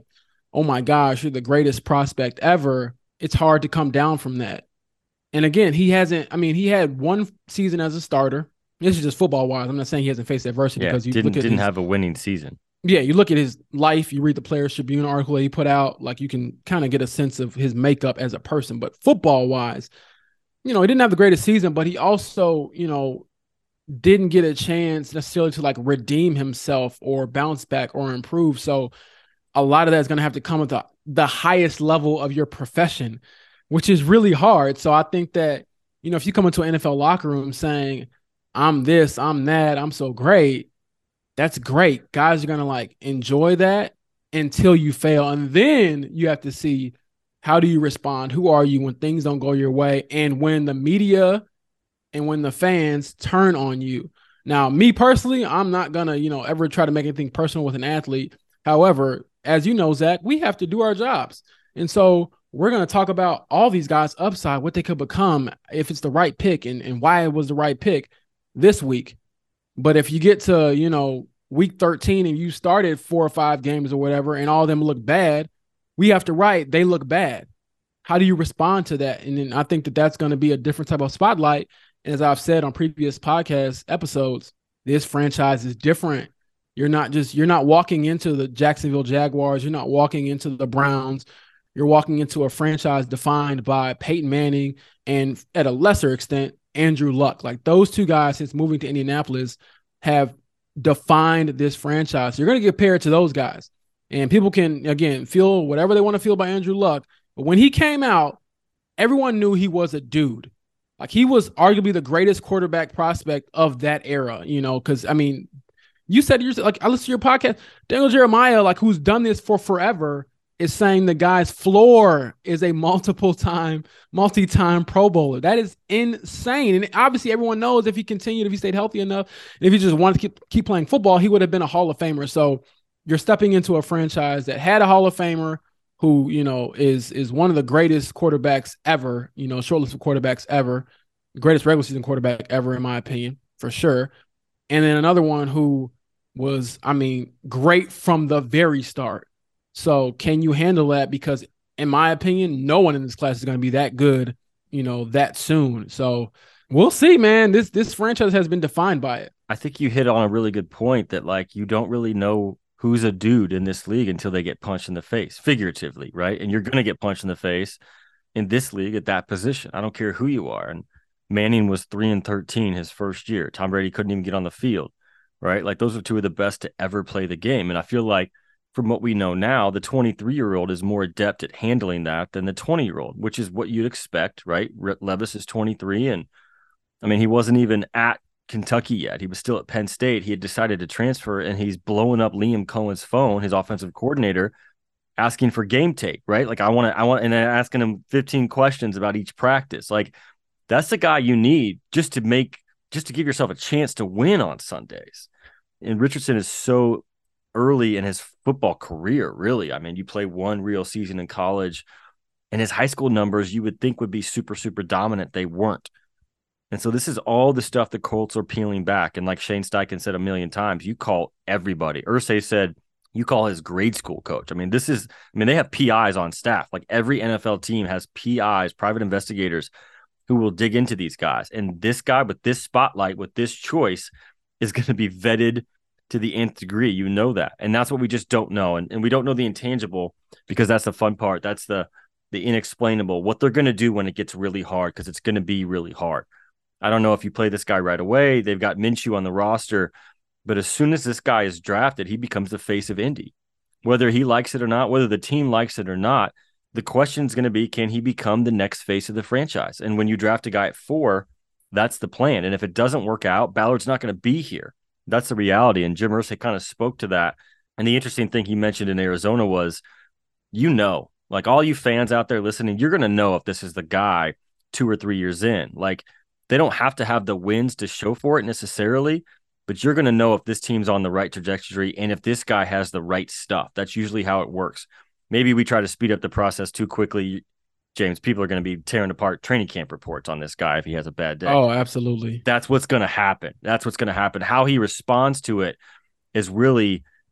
Speaker 5: oh my gosh, you're the greatest prospect ever, it's hard to come down from that. And again, he hasn't, I mean, he had one season as a starter. This is just football wise. I'm not saying he hasn't faced adversity
Speaker 4: yeah,
Speaker 5: because you
Speaker 4: didn't,
Speaker 5: look at
Speaker 4: didn't
Speaker 5: his,
Speaker 4: have a winning season.
Speaker 5: Yeah, you look at his life, you read the Players Tribune article that he put out, like you can kind of get a sense of his makeup as a person. But football wise, you know, he didn't have the greatest season, but he also, you know, didn't get a chance necessarily to like redeem himself or bounce back or improve. So a lot of that is going to have to come at the, the highest level of your profession, which is really hard. So I think that, you know, if you come into an N F L locker room saying, I'm this, I'm that, I'm so great, that's great. Guys are going to like enjoy that until you fail. And then you have to see, how do you respond? Who are you when things don't go your way? And when the media and when the fans turn on you. Now, me personally, I'm not going to, you know, ever try to make anything personal with an athlete. However, as you know, Zach, we have to do our jobs. And so we're going to talk about all these guys' upside, what they could become if it's the right pick and, and why it was the right pick this week. But if you get to, you know, week thirteen and you started four or five games or whatever, and all of them look bad, we have to write, they look bad. How do you respond to that? And then I think that that's going to be a different type of spotlight. And as I've said on previous podcast episodes, this franchise is different. You're not just, you're not walking into the Jacksonville Jaguars. You're not walking into the Browns. You're walking into a franchise defined by Peyton Manning and, at a lesser extent, Andrew Luck. Like those two guys, since moving to Indianapolis, have defined this franchise. You're going to get paired to those guys. And people can, again, feel whatever they want to feel about Andrew Luck. But when he came out, everyone knew he was a dude. Like he was arguably the greatest quarterback prospect of that era, you know, because, I mean, you said, you're like, I listened to your podcast, Daniel Jeremiah, like who's done this for forever, is saying the guy's floor is a multiple time, multi-time Pro Bowler. That is insane. And obviously everyone knows if he continued, if he stayed healthy enough, and if he just wanted to keep, keep playing football, he would have been a Hall of Famer. So you're stepping into a franchise that had a Hall of Famer who, you know, is, is one of the greatest quarterbacks ever, you know, short list of quarterbacks ever, the greatest regular season quarterback ever, in my opinion, for sure. And then another one who was, I mean, great from the very start. So can you handle that? Because in my opinion, no one in this class is going to be that good, you know, that soon. So we'll see, man. This this franchise has been defined by it.
Speaker 4: I think you hit on a really good point that, like, you don't really know who's a dude in this league until they get punched in the face, figuratively, right? And you're going to get punched in the face in this league at that position. I don't care who you are. And Manning was three and thirteen his first year. Tom Brady couldn't even get on the field, right? Like, those are two of the best to ever play the game. And I feel like, from what we know now, the twenty-three-year-old is more adept at handling that than the twenty-year-old, which is what you'd expect, right? Levis is twenty-three, and I mean, he wasn't even at Kentucky yet. He was still at Penn State. He had decided to transfer, and he's blowing up Liam Cohen's phone, his offensive coordinator, asking for game tape, right? Like, I want to, I want, and then asking him fifteen questions about each practice. Like, that's the guy you need just to make, just to give yourself a chance to win on Sundays. And Richardson is so early in his football career, really. I mean, you play one real season in college, and his high school numbers you would think would be super, super dominant. They weren't. And so this is all the stuff the Colts are peeling back. And like Shane Steichen said a million times, you call everybody. Irsay said, you call his grade school coach. I mean, this is, I mean, they have P Is on staff. Like, every N F L team has P Is, private investigators, who will dig into these guys. And this guy with this spotlight, with this choice, is going to be vetted to the nth degree. You know that. And that's what we just don't know. And, and we don't know the intangible, because that's the fun part. That's the, the inexplainable, what they're going to do when it gets really hard, because it's going to be really hard. I don't know if you play this guy right away. They've got Minshew on the roster, but as soon as this guy is drafted, he becomes the face of Indy. Whether he likes it or not, whether the team likes it or not, the question is going to be, can he become the next face of the franchise? And when you draft a guy at four, that's the plan. And if it doesn't work out, Ballard's not going to be here. That's the reality. And Jim Irsay kind of spoke to that. And the interesting thing he mentioned in Arizona was, you know, like, all you fans out there listening, you're going to know if this is the guy two or three years in. Like, they don't have to have the wins to show for it necessarily, but you're going to know if this team's on the right trajectory and if this guy has the right stuff. That's usually how it works. Maybe we try to speed up the process too quickly, James. People are going to be tearing apart training camp reports on this guy if he has a bad day.
Speaker 5: Oh, absolutely.
Speaker 4: That's what's going to happen. That's what's going to happen. How he responds to it is really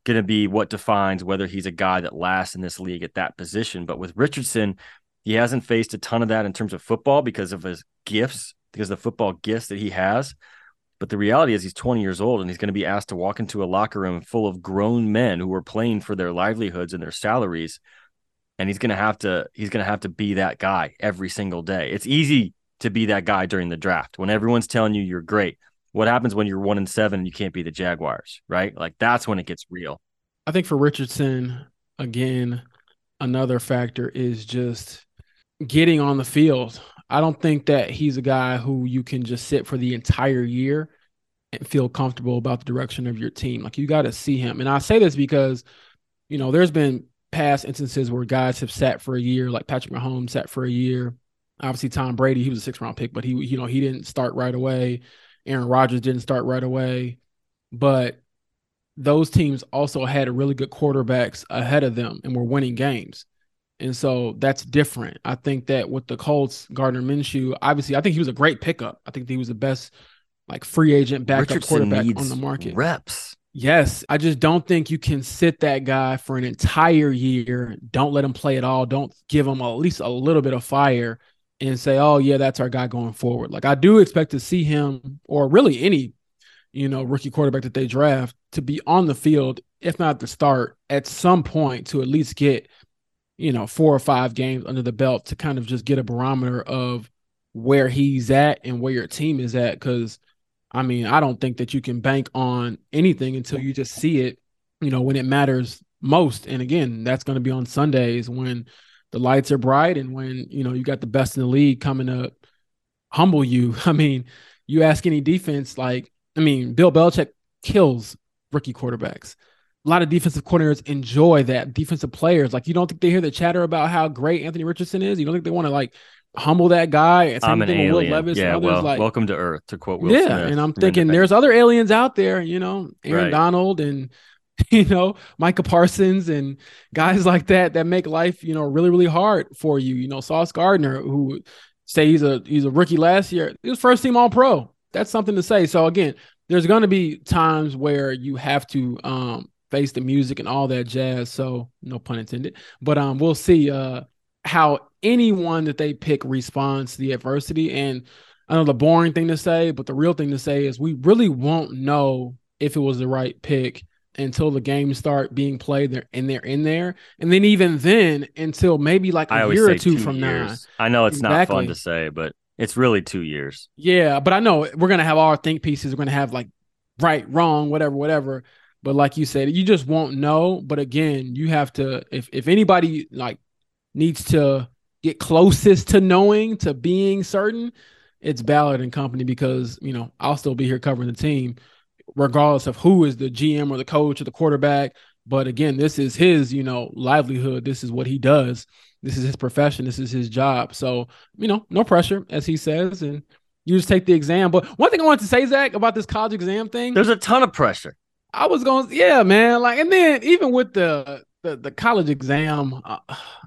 Speaker 4: going to be what defines whether he's a guy that lasts in this league at that position. But with Richardson, he hasn't faced a ton of that in terms of football because of his gifts, because of the football gifts that he has. But the reality is he's twenty years old and he's going to be asked to walk into a locker room full of grown men who are playing for their livelihoods and their salaries. And he's going to have to, he's going to have to be that guy every single day. It's easy to be that guy during the draft when everyone's telling you you're great. What happens when you're one and seven and you can't be the Jaguars, right? Like that's when it gets real.
Speaker 5: I think for Richardson, again, another factor is just getting on the field. I don't think that he's a guy who you can just sit for the entire year and feel comfortable about the direction of your team. Like you got to see him. And I say this because, you know, there's been past instances where guys have sat for a year, like Patrick Mahomes sat for a year. Obviously, Tom Brady, he was a sixth round pick, but he, you know, he didn't start right away. Aaron Rodgers didn't start right away, but those teams also had really good quarterbacks ahead of them and were winning games. And so that's different. I think that with the Colts, Gardner Minshew, obviously, I think he was a great pickup. I think he was the best like free agent backup
Speaker 4: Richardson
Speaker 5: quarterback on the market.
Speaker 4: Reps.
Speaker 5: Yes. I just don't think you can sit that guy for an entire year. Don't let him play at all. Don't give him at least a little bit of fire and say, oh, yeah, that's our guy going forward. Like I do expect to see him, or really any, you know, rookie quarterback that they draft, to be on the field, if not the start, at some point to at least get, you know, four or five games under the belt to kind of just get a barometer of where he's at and where your team is at. Because, I mean, I don't think that you can bank on anything until you just see it, you know, when it matters most. And again, that's going to be on Sundays when the lights are bright and when, you know, you got the best in the league coming to humble you. I mean, you ask any defense, like, I mean, Bill Belichick kills rookie quarterbacks. A lot of defensive coordinators enjoy that. Defensive players, like, you don't think they hear the chatter about how great Anthony Richardson is? You don't think they want to, like, humble that guy? And
Speaker 4: I'm an alien.
Speaker 5: Will Levis
Speaker 4: yeah,
Speaker 5: and
Speaker 4: well,
Speaker 5: like,
Speaker 4: welcome to Earth, to quote Will
Speaker 5: yeah,
Speaker 4: Smith.
Speaker 5: and I'm thinking there's other aliens out there, you know, Aaron
Speaker 4: Right.
Speaker 5: Donald and, you know, Micah Parsons and guys like that that make life, you know, really, really hard for you. You know, Sauce Gardner, who say he's a he's a rookie last year. He was first team All Pro. That's something to say. So again, there's going to be times where you have to um, face the music and all that jazz. So no pun intended. But um, we'll see uh, how anyone that they pick responds to the adversity. And I know the boring thing to say, but the real thing to say is we really won't know if it was the right pick until the games start being played there and they're in there. And then even then, until maybe like
Speaker 4: I
Speaker 5: a
Speaker 4: always
Speaker 5: year
Speaker 4: say
Speaker 5: or two,
Speaker 4: two
Speaker 5: from
Speaker 4: years.
Speaker 5: now.
Speaker 4: I know it's
Speaker 5: Exactly.
Speaker 4: not fun to say, but it's really two years.
Speaker 5: Yeah, but I know we're going to have all our think pieces. We're going to have like right, wrong, whatever, whatever. But like you said, you just won't know. But again, you have to, if, if anybody like needs to get closest to knowing, to being certain, it's Ballard and company, because, you know, I'll still be here covering the team regardless of who is the G M or the coach or the quarterback. But again, this is his, you know, livelihood. This is what he does. This is his profession. This is his job. So, you know, no pressure, as he says, and you just take the exam. But one thing I wanted to say, Zach, about this college exam thing,
Speaker 4: There's a ton of pressure.
Speaker 5: I was going, yeah, man. Like, and then even with the the, the college exam uh,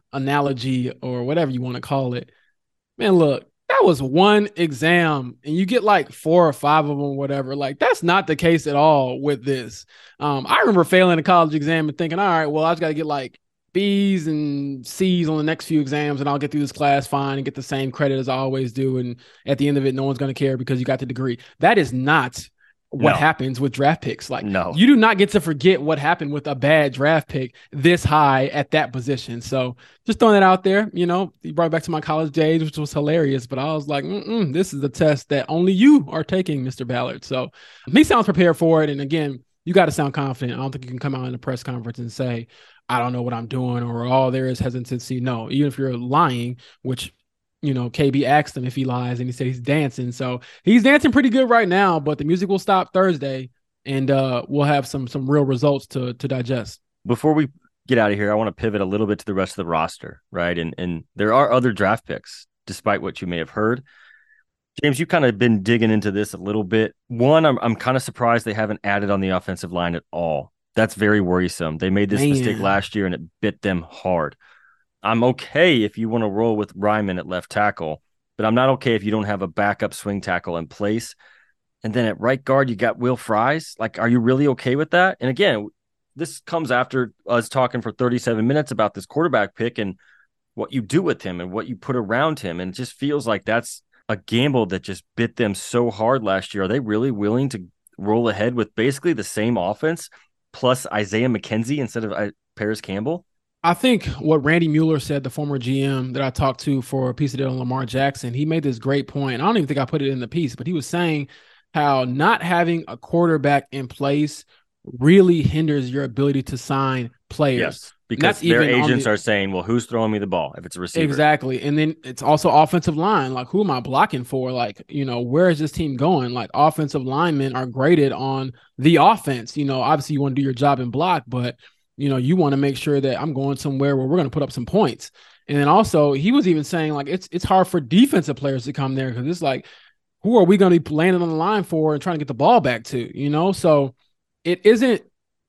Speaker 5: analogy or whatever you want to call it, man, look, that was one exam and you get like four or five of them, whatever. Like, that's not the case at all with this. Um, I remember failing a college exam and thinking, all right, well, I just got to get like B's and C's on the next few exams and I'll get through this class fine and get the same credit as I always do. And at the end of it, no one's going to care because you got the degree. That is not what
Speaker 4: No.
Speaker 5: happens with draft picks. Like,
Speaker 4: No.
Speaker 5: you do not get to forget what happened with a bad draft pick this high at that position. So just throwing that out there, you know, you brought it back to my college days, which was hilarious, but I was like, Mm-mm, this is the test that only you are taking, Mister Ballard. So me sounds prepared for it. And again, you got to sound confident. I don't think you can come out in a press conference and say, I don't know what I'm doing, or, oh, there is hesitancy. No, even if you're lying, which, you know, K B asked him if he lies and he said he's dancing. So he's dancing pretty good right now, but the music will stop Thursday and uh, we'll have some some real results to to digest.
Speaker 4: Before we get out of here, I want to pivot a little bit to the rest of the roster, right? And and there are other draft picks, despite what you may have heard. James, you kind of been digging into this a little bit. One, I'm I'm kind of surprised they haven't added on the offensive line at all. That's very worrisome. They made this
Speaker 5: Man.
Speaker 4: mistake last year and it bit them hard. I'm okay if you want to roll with Ryman at left tackle, but I'm not okay if you don't have a backup swing tackle in place. And then at right guard, you got Will Fries. Like, are you really okay with that? And again, this comes after us talking for thirty-seven minutes about this quarterback pick and what you do with him and what you put around him. And it just feels like that's a gamble that just bit them so hard last year. Are they really willing to roll ahead with basically the same offense plus Isaiah McKenzie instead of uh, Paris Campbell?
Speaker 5: I think what Randy Mueller said, the former G M that I talked to for a piece of deal on Lamar Jackson, he made this great point. I don't even think I put it in the piece, but he was saying how not having a quarterback in place really hinders your ability to sign players.
Speaker 4: Yes, because their agents the, are saying, well, who's throwing me the ball if it's a receiver?
Speaker 5: Exactly. And then it's also offensive line. Like, who am I blocking for? Like, you know, where is this team going? Like, offensive linemen are graded on the offense. You know, obviously you want to do your job and block, but, you know, you want to make sure that I'm going somewhere where we're going to put up some points. And then also he was even saying, like, it's it's hard for defensive players to come there because it's like, who are we going to be landing on the line for and trying to get the ball back to, you know? So it isn't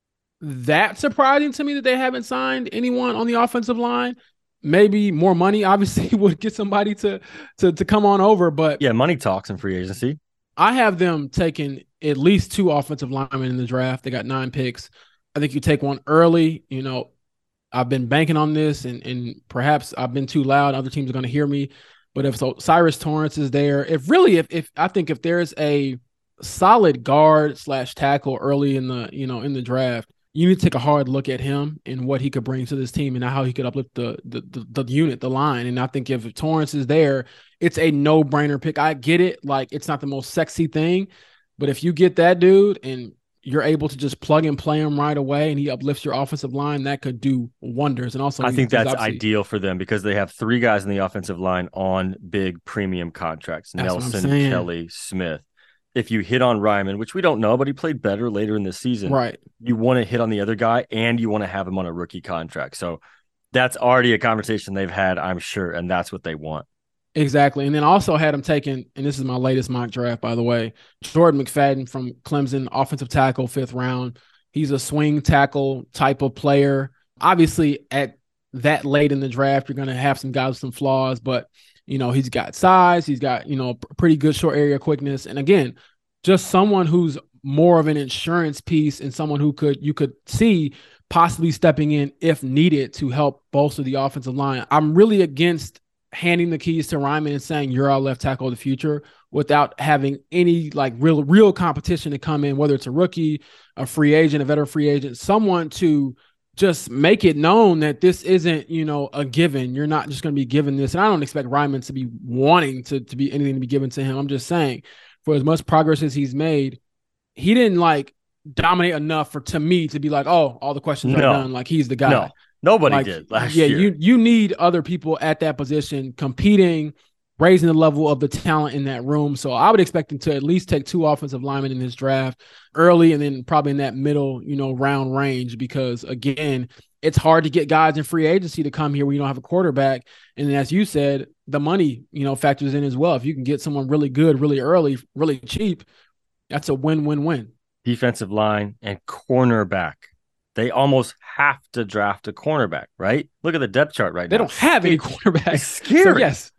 Speaker 5: that surprising to me that they haven't signed anyone on the offensive line. Maybe more money obviously would get somebody to, to, to come on over, but
Speaker 4: yeah, money talks in free agency.
Speaker 5: I have them taking at least two offensive linemen in the draft. They got nine picks. I think you take one early. You know, I've been banking on this and, and perhaps I've been too loud. Other teams are going to hear me. But if so, Cyrus Torrence is there, if really, if if I think if there's a solid guard slash tackle early in the, you know, in the draft, you need to take a hard look at him and what he could bring to this team and how he could uplift the the the, the unit, the line. And I think if Torrence is there, it's a no brainer pick. I get it. Like, it's not the most sexy thing, but if you get that dude and you're able to just plug and play him right away and he uplifts your offensive line, that could do wonders. And also,
Speaker 4: I think that's ideal for them because they have three guys in the offensive line on big premium contracts, Nelson, Kelly, Smith. If you hit on Ryman, which we don't know, but he played better later in the season,
Speaker 5: right?
Speaker 4: You want to hit on the other guy and you want to have him on a rookie contract. So that's already a conversation they've had, I'm sure. And that's what they want.
Speaker 5: Exactly. And then also had him taken, and this is my latest mock draft, by the way, Jordan McFadden from Clemson, offensive tackle, fifth round. He's a swing tackle type of player. Obviously, at that late in the draft, you're going to have some guys with some flaws, but, you know, he's got size. He's got, you know, pretty good short area quickness. And again, just someone who's more of an insurance piece and someone who could, you could see possibly stepping in if needed to help bolster the offensive line. I'm really against handing the keys to Ryman and saying you're our left tackle of the future without having any like real, real competition to come in, whether it's a rookie, a free agent, a veteran free agent, someone to just make it known that this isn't, you know, a given. You're not just going to be given this. And I don't expect Ryman to be wanting to, to be anything to be given to him. I'm just saying for as much progress as he's made, he didn't like dominate enough for, to me to be like, oh, all the questions
Speaker 4: no.
Speaker 5: are done. Like he's the guy.
Speaker 4: No. Nobody
Speaker 5: like,
Speaker 4: did last
Speaker 5: yeah,
Speaker 4: year.
Speaker 5: you you need other people at that position competing, raising the level of the talent in that room. So I would expect him to at least take two offensive linemen in this draft early and then probably in that middle, you know, round range, because again, it's hard to get guys in free agency to come here where you don't have a quarterback. And as you said, the money, you know, factors in as well. If you can get someone really good, really early, really cheap, that's a win-win-win.
Speaker 4: Defensive line and cornerback. They almost have to draft a cornerback, right? Look at the depth chart right
Speaker 5: they
Speaker 4: now.
Speaker 5: They don't have any cornerbacks.
Speaker 4: It's scary.
Speaker 5: So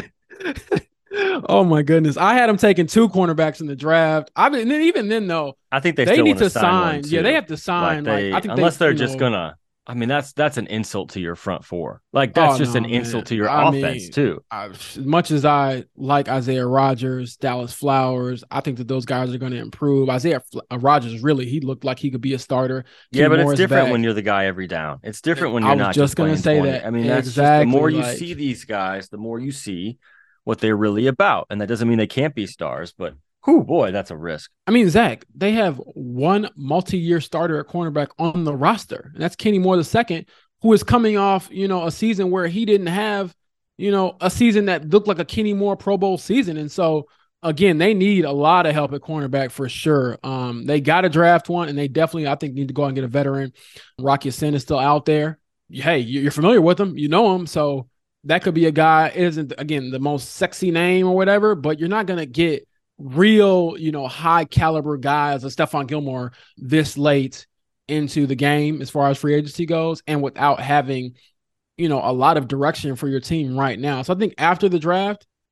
Speaker 5: yes. Oh my goodness. I had them taking two cornerbacks in the draft. I mean, and then even then though,
Speaker 4: I think they,
Speaker 5: they
Speaker 4: still
Speaker 5: need to
Speaker 4: sign.
Speaker 5: sign.
Speaker 4: One
Speaker 5: yeah,
Speaker 4: too.
Speaker 5: they have to sign.
Speaker 4: Like they,
Speaker 5: like, I think
Speaker 4: unless
Speaker 5: they,
Speaker 4: they're
Speaker 5: you
Speaker 4: just
Speaker 5: know,
Speaker 4: gonna. I mean, that's that's an insult to your front four. Like that's
Speaker 5: oh,
Speaker 4: just
Speaker 5: no,
Speaker 4: an insult
Speaker 5: man.
Speaker 4: to your
Speaker 5: I
Speaker 4: offense
Speaker 5: mean,
Speaker 4: too.
Speaker 5: I, as much as I like Isaiah Rodgers, Dallas Flowers, I think that those guys are going to improve. Isaiah uh, Rodgers, really, he looked like he could be a starter.
Speaker 4: Yeah,
Speaker 5: King
Speaker 4: but
Speaker 5: Morris
Speaker 4: it's different
Speaker 5: back.
Speaker 4: when you're the guy every down. It's different when
Speaker 5: I
Speaker 4: you're
Speaker 5: was
Speaker 4: not
Speaker 5: just
Speaker 4: just
Speaker 5: gonna
Speaker 4: playing
Speaker 5: say
Speaker 4: twenty.
Speaker 5: that.
Speaker 4: I mean, that's
Speaker 5: Exactly,
Speaker 4: just the more you
Speaker 5: like-
Speaker 4: see these guys, the more you see what they're really about. And that doesn't mean they can't be stars, but whew, boy, that's a risk.
Speaker 5: I mean, Zach, they have one multi-year starter at cornerback on the roster, and that's Kenny Moore the second, who is coming off, you know, a season where he didn't have, you know, a season that looked like a Kenny Moore Pro Bowl season. And so, again, they need a lot of help at cornerback for sure. Um, they got to draft one, and they definitely, I think, need to go out and get a veteran. Rocky Sin is still out there. Hey, you're familiar with him. You know him. So that could be a guy. It isn't, again, the most sexy name or whatever, but you're not going to get real, you know, high caliber guys like Stephon Gilmore this late into the game as far as free agency goes, and without having, you know, a lot of direction for your team right now. So I think after the draft,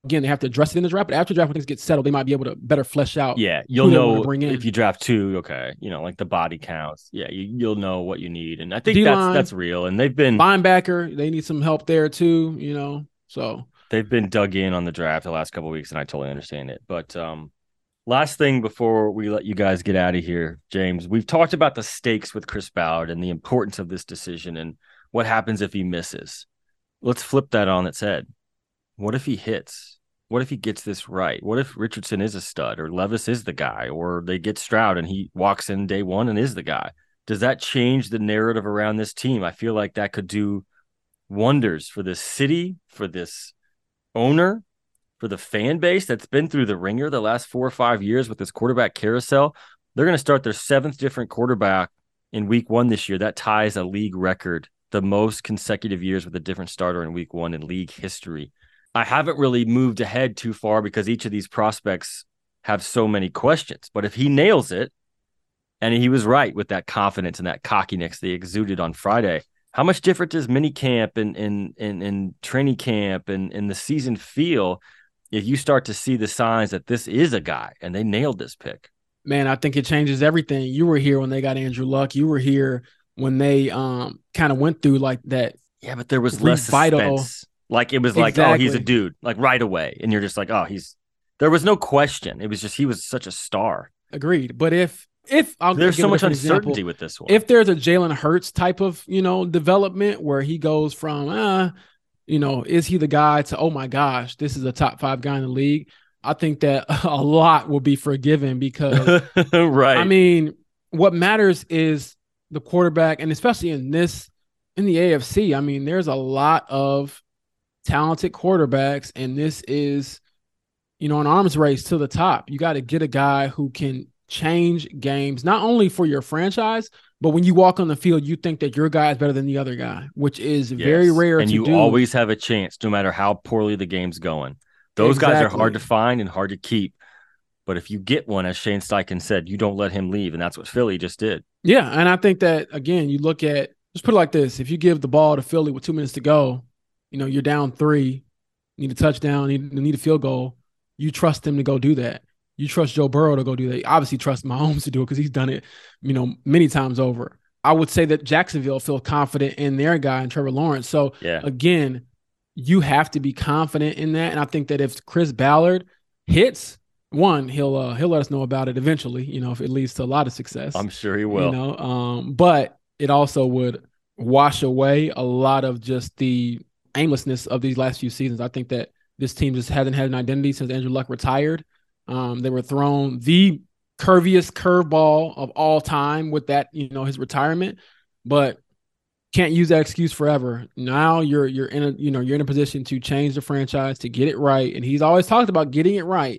Speaker 5: again, they have to address it in the draft, but after the draft, when things get settled, they might be able to better flesh out.
Speaker 4: Yeah, you'll
Speaker 5: who they want to
Speaker 4: know
Speaker 5: bring in.
Speaker 4: if you draft two, okay, you know, like the body counts. Yeah, you, you'll know what you need. And I think
Speaker 5: D-line,
Speaker 4: that's that's real. And they've been
Speaker 5: linebacker, they need some help there too, you know. So
Speaker 4: they've been dug in on the draft the last couple of weeks, and I totally understand it. But um, last thing before we let you guys get out of here, James, we've talked about the stakes with Chris Ballard and the importance of this decision and what happens if he misses. Let's flip that on its head. What if he hits? What if he gets this right? What if Richardson is a stud or Levis is the guy, or they get Stroud and he walks in day one and is the guy? Does that change the narrative around this team? I feel like that could do wonders for this city, for this owner, for the fan base that's been through the ringer the last four or five years with this quarterback carousel. They're going to start their seventh different quarterback in week one this year. That ties a league record, the most consecutive years with a different starter in week one in league history. I haven't really moved ahead too far because each of these prospects have so many questions. But if he nails it, and he was right with that confidence and that cockiness they exuded on Friday, how much different does mini camp and, and, and, and training camp and, and the season feel if you start to see the signs that this is a guy and they nailed this pick?
Speaker 5: Man, I think it changes everything. You were here when they got Andrew Luck. You were here when they um kind of went through like that.
Speaker 4: Yeah, but there was less
Speaker 5: vital.
Speaker 4: suspense. Like it was like, exactly. Oh, he's a dude, like right away. And you're just like, oh, he's, there was no question. It was just, he was such a star.
Speaker 5: Agreed. But if, if I'll
Speaker 4: there's so much uncertainty
Speaker 5: example,
Speaker 4: with this one.
Speaker 5: If there's a Jalen Hurts type of, you know, development where he goes from, uh, you know, is he the guy to, oh my gosh, this is a top five guy in the league. I think that a lot will be forgiven because,
Speaker 4: right.
Speaker 5: I mean, what matters is the quarterback, and especially in this, in the A F C, I mean, there's a lot of talented quarterbacks, and this is, you know, an arms race to the top. You got to get a guy who can change games, not only for your franchise, but when you walk on the field, you think that your guy is better than the other guy, which is yes. very rare
Speaker 4: and
Speaker 5: to
Speaker 4: you
Speaker 5: do.
Speaker 4: always have a chance, no matter how poorly the game's going. Those exactly. guys are hard to find and hard to keep. But if you get one, as Shane Steichen said, you don't let him leave, and that's what Philly just did.
Speaker 5: Yeah, and I think that, again, you look at, just put it like this. If you give the ball to Philly with two minutes to go, you know, you're down three, need a touchdown, need, need a field goal. You trust him to go do that. You trust Joe Burrow to go do that. You obviously trust Mahomes to do it because he's done it, you know, many times over. I would say that Jacksonville feel confident in their guy and Trevor Lawrence. So,
Speaker 4: yeah.
Speaker 5: again, you have to be confident in that. And I think that if Chris Ballard hits, one, he'll uh, he'll let us know about it eventually, you know, if it leads to a lot of success.
Speaker 4: I'm sure he will.
Speaker 5: You know, um, but it also would wash away a lot of just the aimlessness of these last few seasons. I think that this team just hasn't had an identity since Andrew Luck retired. Um, they were thrown the curviest curveball of all time with that, you know, his retirement, but can't use that excuse forever. Now you're you're in a you know you're in a position to change the franchise, to get it right, and he's always talked about getting it right.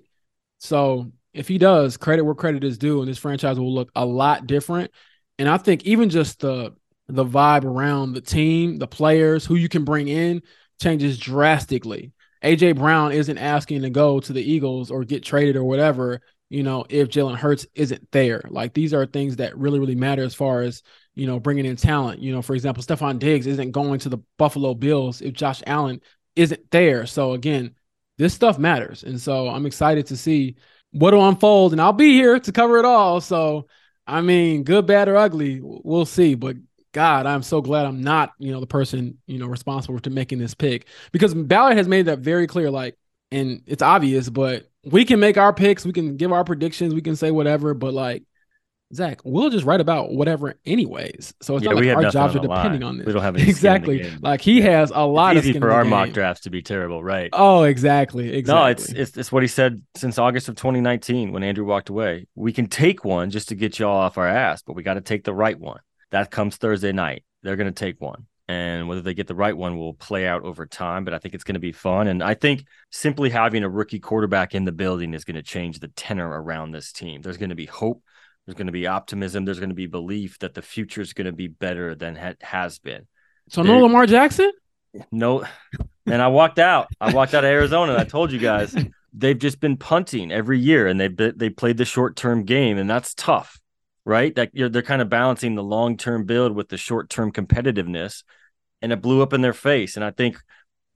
Speaker 5: So if he does, credit where credit is due, and this franchise will look a lot different. And I think even just the the vibe around the team, the players, who you can bring in, changes drastically. A J Brown isn't asking to go to the Eagles or get traded or whatever, you know, if Jalen Hurts isn't there. Like, these are things that really, really matter as far as, you know, bringing in talent. You know, for example, Stephon Diggs isn't going to the Buffalo Bills if Josh Allen isn't there. So, again, this stuff matters. And so I'm excited to see what will unfold, and I'll be here to cover it all. So, I mean, good, bad, or ugly, we'll see. But God, I'm so glad I'm not, you know, the person, you know, responsible for making this pick, because Ballard has made that very clear. Like, and it's obvious, but we can make our picks, we can give our predictions, we can say whatever, but like, Zach, we'll just write about whatever anyways. So it's
Speaker 4: yeah,
Speaker 5: not like our jobs
Speaker 4: on
Speaker 5: are depending
Speaker 4: line.
Speaker 5: on this.
Speaker 4: We don't have any
Speaker 5: exactly. Like, he yeah. has a lot
Speaker 4: it's
Speaker 5: of
Speaker 4: easy
Speaker 5: skin
Speaker 4: for
Speaker 5: in the
Speaker 4: our
Speaker 5: game.
Speaker 4: mock drafts to be terrible, right?
Speaker 5: Oh, exactly. Exactly.
Speaker 4: No, it's, it's it's what he said since August of twenty nineteen when Andrew walked away. We can take one just to get y'all off our ass, but we got to take the right one. That comes Thursday night. They're going to take one. And whether they get the right one will play out over time, but I think it's going to be fun. And I think simply having a rookie quarterback in the building is going to change the tenor around this team. There's going to be hope. There's going to be optimism. There's going to be belief that the future is going to be better than ha- has been.
Speaker 5: So no Lamar Jackson?
Speaker 4: No. And I walked out. I walked out of Arizona. And I told you guys, they've just been punting every year, and they they played the short-term game, and that's tough, right? That you're, they're kind of balancing the long-term build with the short-term competitiveness, and it blew up in their face. And I think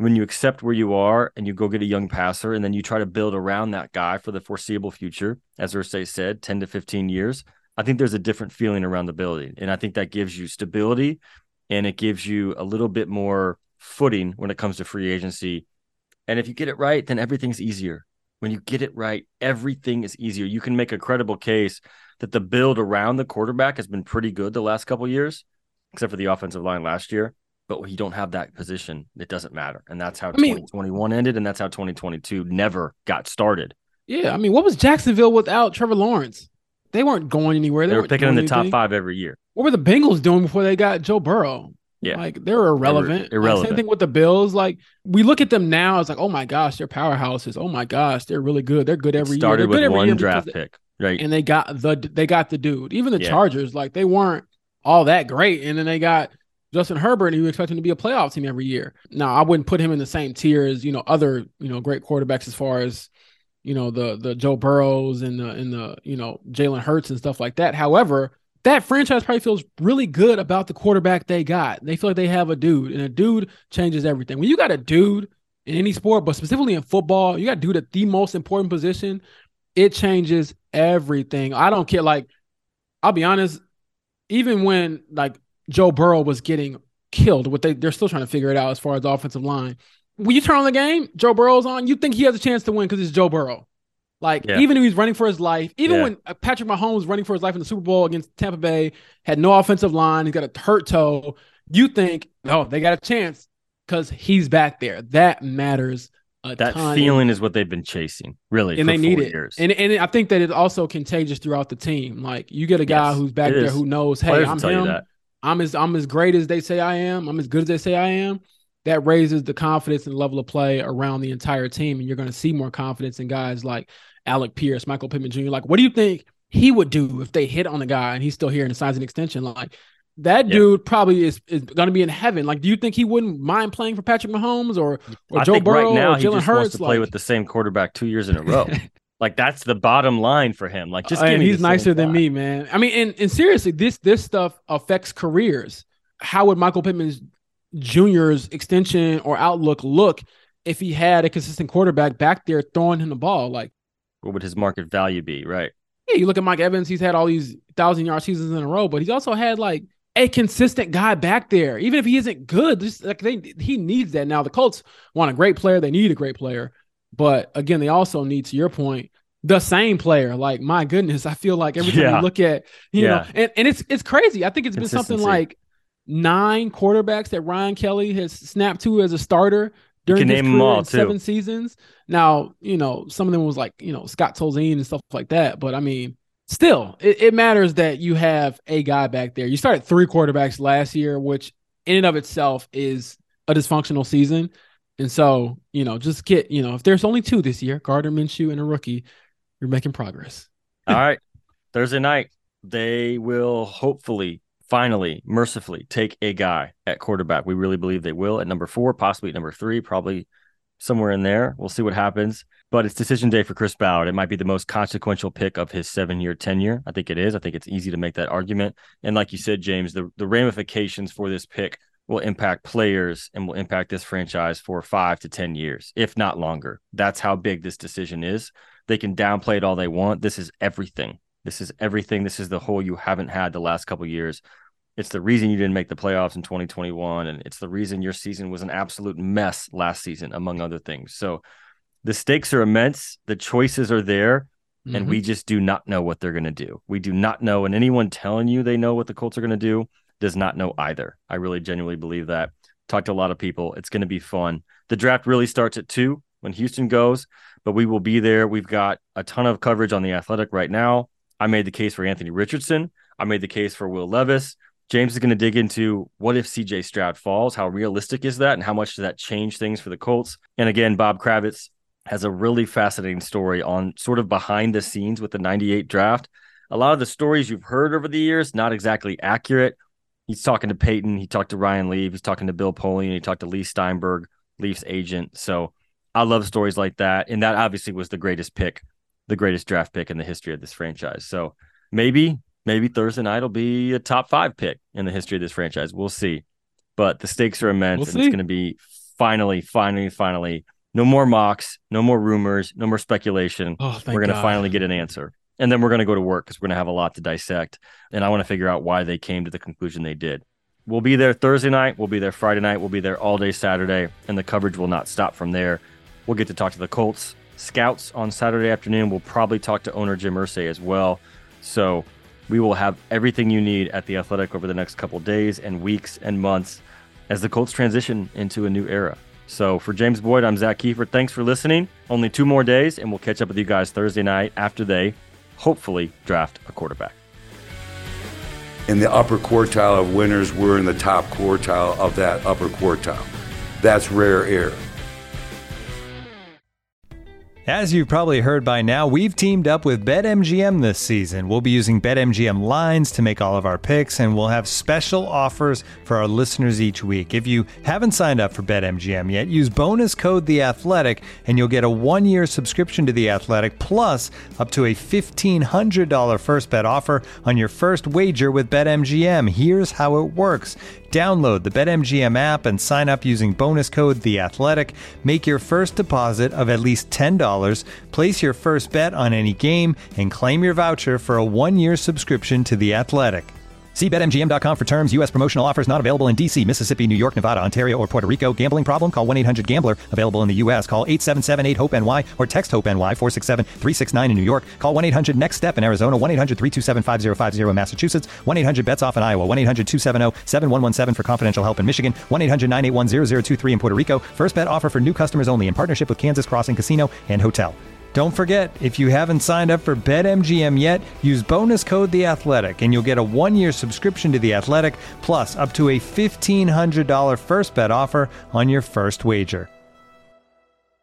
Speaker 4: when you accept where you are and you go get a young passer and then you try to build around that guy for the foreseeable future, as Irsay said, ten to fifteen years, I think there's a different feeling around the building. And I think that gives you stability and it gives you a little bit more footing when it comes to free agency. And if you get it right, then everything's easier. When you get it right, everything is easier. You can make a credible case that the build around the quarterback has been pretty good the last couple of years, except for the offensive line last year. But when you don't have that position, it doesn't matter. And that's how I mean, twenty twenty-one ended, and that's how twenty twenty-two never got started.
Speaker 5: Yeah, I mean, what was Jacksonville without Trevor Lawrence? They weren't going anywhere.
Speaker 4: They,
Speaker 5: they
Speaker 4: were picking in the
Speaker 5: anything.
Speaker 4: top five every year.
Speaker 5: What were the Bengals doing before they got Joe Burrow?
Speaker 4: Yeah.
Speaker 5: Like, they were irrelevant.
Speaker 4: They were irrelevant.
Speaker 5: Like, same thing with the Bills. Like, we look at them now, it's like, oh my gosh, they're powerhouses. Oh my gosh, they're really good. They're good every
Speaker 4: it started
Speaker 5: year. They're
Speaker 4: with
Speaker 5: good every
Speaker 4: one draft
Speaker 5: they,
Speaker 4: pick, right?
Speaker 5: And they got the they got the dude. Even the
Speaker 4: yeah.
Speaker 5: Chargers, like, they weren't all that great. And then they got Justin Herbert, and you expect him to be a playoff team every year. Now, I wouldn't put him in the same tier as, you know, other, you know, great quarterbacks as far as, you know, the the Joe Burrows and the and the, you know, Jalen Hurts and stuff like that. However, that franchise probably feels really good about the quarterback they got. They feel like they have a dude, and a dude changes everything. When you got a dude in any sport, but specifically in football, you got a dude at the most important position, it changes everything. I don't care. Like, I'll be honest, even when, like, Joe Burrow was getting killed, what they, they're still trying to figure it out as far as the offensive line. When you turn on the game, Joe Burrow's on, you think he has a chance to win because it's Joe Burrow. Like, yeah. even if he's running for his life, even yeah. when Patrick Mahomes was running for his life in the Super Bowl against Tampa Bay, had no offensive line, he's got a hurt toe, you think, oh, they got a chance because he's back there. That matters a
Speaker 4: that
Speaker 5: ton. That
Speaker 4: feeling is what they've been chasing, really,
Speaker 5: and
Speaker 4: for
Speaker 5: they need
Speaker 4: four
Speaker 5: it.
Speaker 4: years.
Speaker 5: And, and I think that it's also contagious throughout the team. Like, you get a guy
Speaker 4: yes,
Speaker 5: who's back there who knows, hey,
Speaker 4: Players
Speaker 5: I'm
Speaker 4: tell
Speaker 5: him.
Speaker 4: You that.
Speaker 5: I'm as I'm as great as they say I am. I'm as good as they say I am. That raises the confidence and level of play around the entire team. And you're going to see more confidence in guys like Alec Pierce, Michael Pittman Junior Like, what do you think he would do if they hit on the guy and he's still here and signs an extension? Like, that yeah. dude probably is, is going to be in heaven. Like, do you think he wouldn't mind playing for Patrick Mahomes or, or
Speaker 4: I
Speaker 5: Joe
Speaker 4: think
Speaker 5: Burrow
Speaker 4: right now
Speaker 5: or
Speaker 4: he
Speaker 5: Jalen
Speaker 4: just
Speaker 5: Hurts?
Speaker 4: wants to play
Speaker 5: like,
Speaker 4: with the same quarterback two years in a row. Like, that's the bottom line for him. Like, just
Speaker 5: uh,
Speaker 4: give
Speaker 5: and
Speaker 4: me
Speaker 5: he's
Speaker 4: the
Speaker 5: nicer
Speaker 4: same
Speaker 5: than
Speaker 4: guy.
Speaker 5: me, man. I mean, and, and seriously, this this stuff affects careers. How would Michael Pittman Junior's extension or outlook look if he had a consistent quarterback back there throwing him the ball? Like,
Speaker 4: what would his market value be? Right.
Speaker 5: Yeah, you look at Mike Evans, he's had all these thousand yard seasons in a row, but he's also had like a consistent guy back there. Even if he isn't good, just like they he needs that. Now the Colts want a great player, they need a great player. But again, they also need, to your point, the same player. Like, my goodness, I feel like every time
Speaker 4: yeah.
Speaker 5: you look at, you
Speaker 4: yeah.
Speaker 5: know, and, and it's it's crazy. I think it's been something like nine quarterbacks that Ryan Kelly has snapped to as a starter during his career
Speaker 4: all,
Speaker 5: in seven seasons. Now, you know, some of them was like, you know, Scott Tolzien and stuff like that. But I mean, still, it, it matters that you have a guy back there. You started three quarterbacks last year, which in and of itself is a dysfunctional season. And so, you know, just get, you know, if there's only two this year, Gardner Minshew and a rookie, you're making progress.
Speaker 4: All right. Thursday night, they will hopefully, finally, mercifully take a guy at quarterback. We really believe they will at number four, possibly at number three, probably somewhere in there. We'll see what happens. But it's decision day for Chris Ballard. It might be the most consequential pick of his seven-year tenure. I think it is. I think it's easy to make that argument. And like you said, James, the, the ramifications for this pick will impact players and will impact this franchise for five to ten years, if not longer. That's how big this decision is. They can downplay it all they want. This is everything. This is everything. This is the hole you haven't had the last couple of years. It's the reason you didn't make the playoffs in twenty twenty-one, and it's the reason your season was an absolute mess last season, among other things. So the stakes are immense. The choices are there, mm-hmm. and we just do not know what they're going to do. We do not know, and anyone telling you they know what the Colts are going to do does not know either. I really genuinely believe that. Talked to a lot of people. It's going to be fun. The draft really starts at two when Houston goes, but we will be there. We've got a ton of coverage on The Athletic right now. I made the case for Anthony Richardson. I made the case for Will Levis. James is going to dig into what if C J Stroud falls? How realistic is that? And how much does that change things for the Colts? And again, Bob Kravitz has a really fascinating story on sort of behind the scenes with the ninety-eight draft. A lot of the stories you've heard over the years, not exactly accurate. He's talking to Peyton. He talked to Ryan Leaf. He's talking to Bill Polian. He talked to Lee Steinberg, Leaf's agent. So I love stories like that. And that obviously was the greatest pick, the greatest draft pick in the history of this franchise. So maybe, maybe Thursday night will be a top five pick in the history of this franchise. We'll see. But the stakes are immense,
Speaker 5: We'll
Speaker 4: and
Speaker 5: see.
Speaker 4: it's going to be finally, finally, finally, no more mocks, no more rumors, no more speculation.
Speaker 5: Oh, thank
Speaker 4: we're going to
Speaker 5: God.
Speaker 4: finally get an answer. And then we're going to go to work because we're going to have a lot to dissect. And I want to figure out why they came to the conclusion they did. We'll be there Thursday night. We'll be there Friday night. We'll be there all day Saturday. And the coverage will not stop from there. We'll get to talk to the Colts scouts on Saturday afternoon. We'll probably talk to owner Jim Irsay as well. So we will have everything you need at The Athletic over the next couple days and weeks and months as the Colts transition into a new era. So for James Boyd, I'm Zach Kiefer. Thanks for listening. Only two more days, and we'll catch up with you guys Thursday night after they hopefully draft a quarterback.
Speaker 7: In the upper quartile of winners, we're in the top quartile of that upper quartile. That's rare air.
Speaker 6: As you've probably heard by now, we've teamed up with BetMGM this season. We'll be using BetMGM lines to make all of our picks, and we'll have special offers for our listeners each week. If you haven't signed up for BetMGM yet, use bonus code The Athletic, and you'll get a one-year subscription to The Athletic, plus up to a fifteen hundred dollars first bet offer on your first wager with BetMGM. Here's how it works. Download the BetMGM app and sign up using bonus code The Athletic. Make your first deposit of at least ten dollars, place your first bet on any game, and claim your voucher for a one-year subscription to The Athletic. See Bet M G M dot com for terms. U S promotional offers not available in D C, Mississippi, New York, Nevada, Ontario, or Puerto Rico. Gambling problem? Call one eight hundred gambler. Available in the U S. Call eight seven seven eight hope N Y or text HOPE-NY four six seven three six nine in New York. Call one eight hundred next step in Arizona. one eight hundred three two seven five zero five zero in Massachusetts. one eight hundred bets off in Iowa. one eight hundred two seven zero seven one one seven for confidential help in Michigan. one eight hundred nine eight one zero zero two three in Puerto Rico. First bet offer for new customers only in partnership with Kansas Crossing Casino and Hotel. Don't forget, if you haven't signed up for BetMGM yet, use bonus code The Athletic, and you'll get a one-year subscription to The Athletic, plus up to a fifteen hundred dollars first bet offer on your first wager.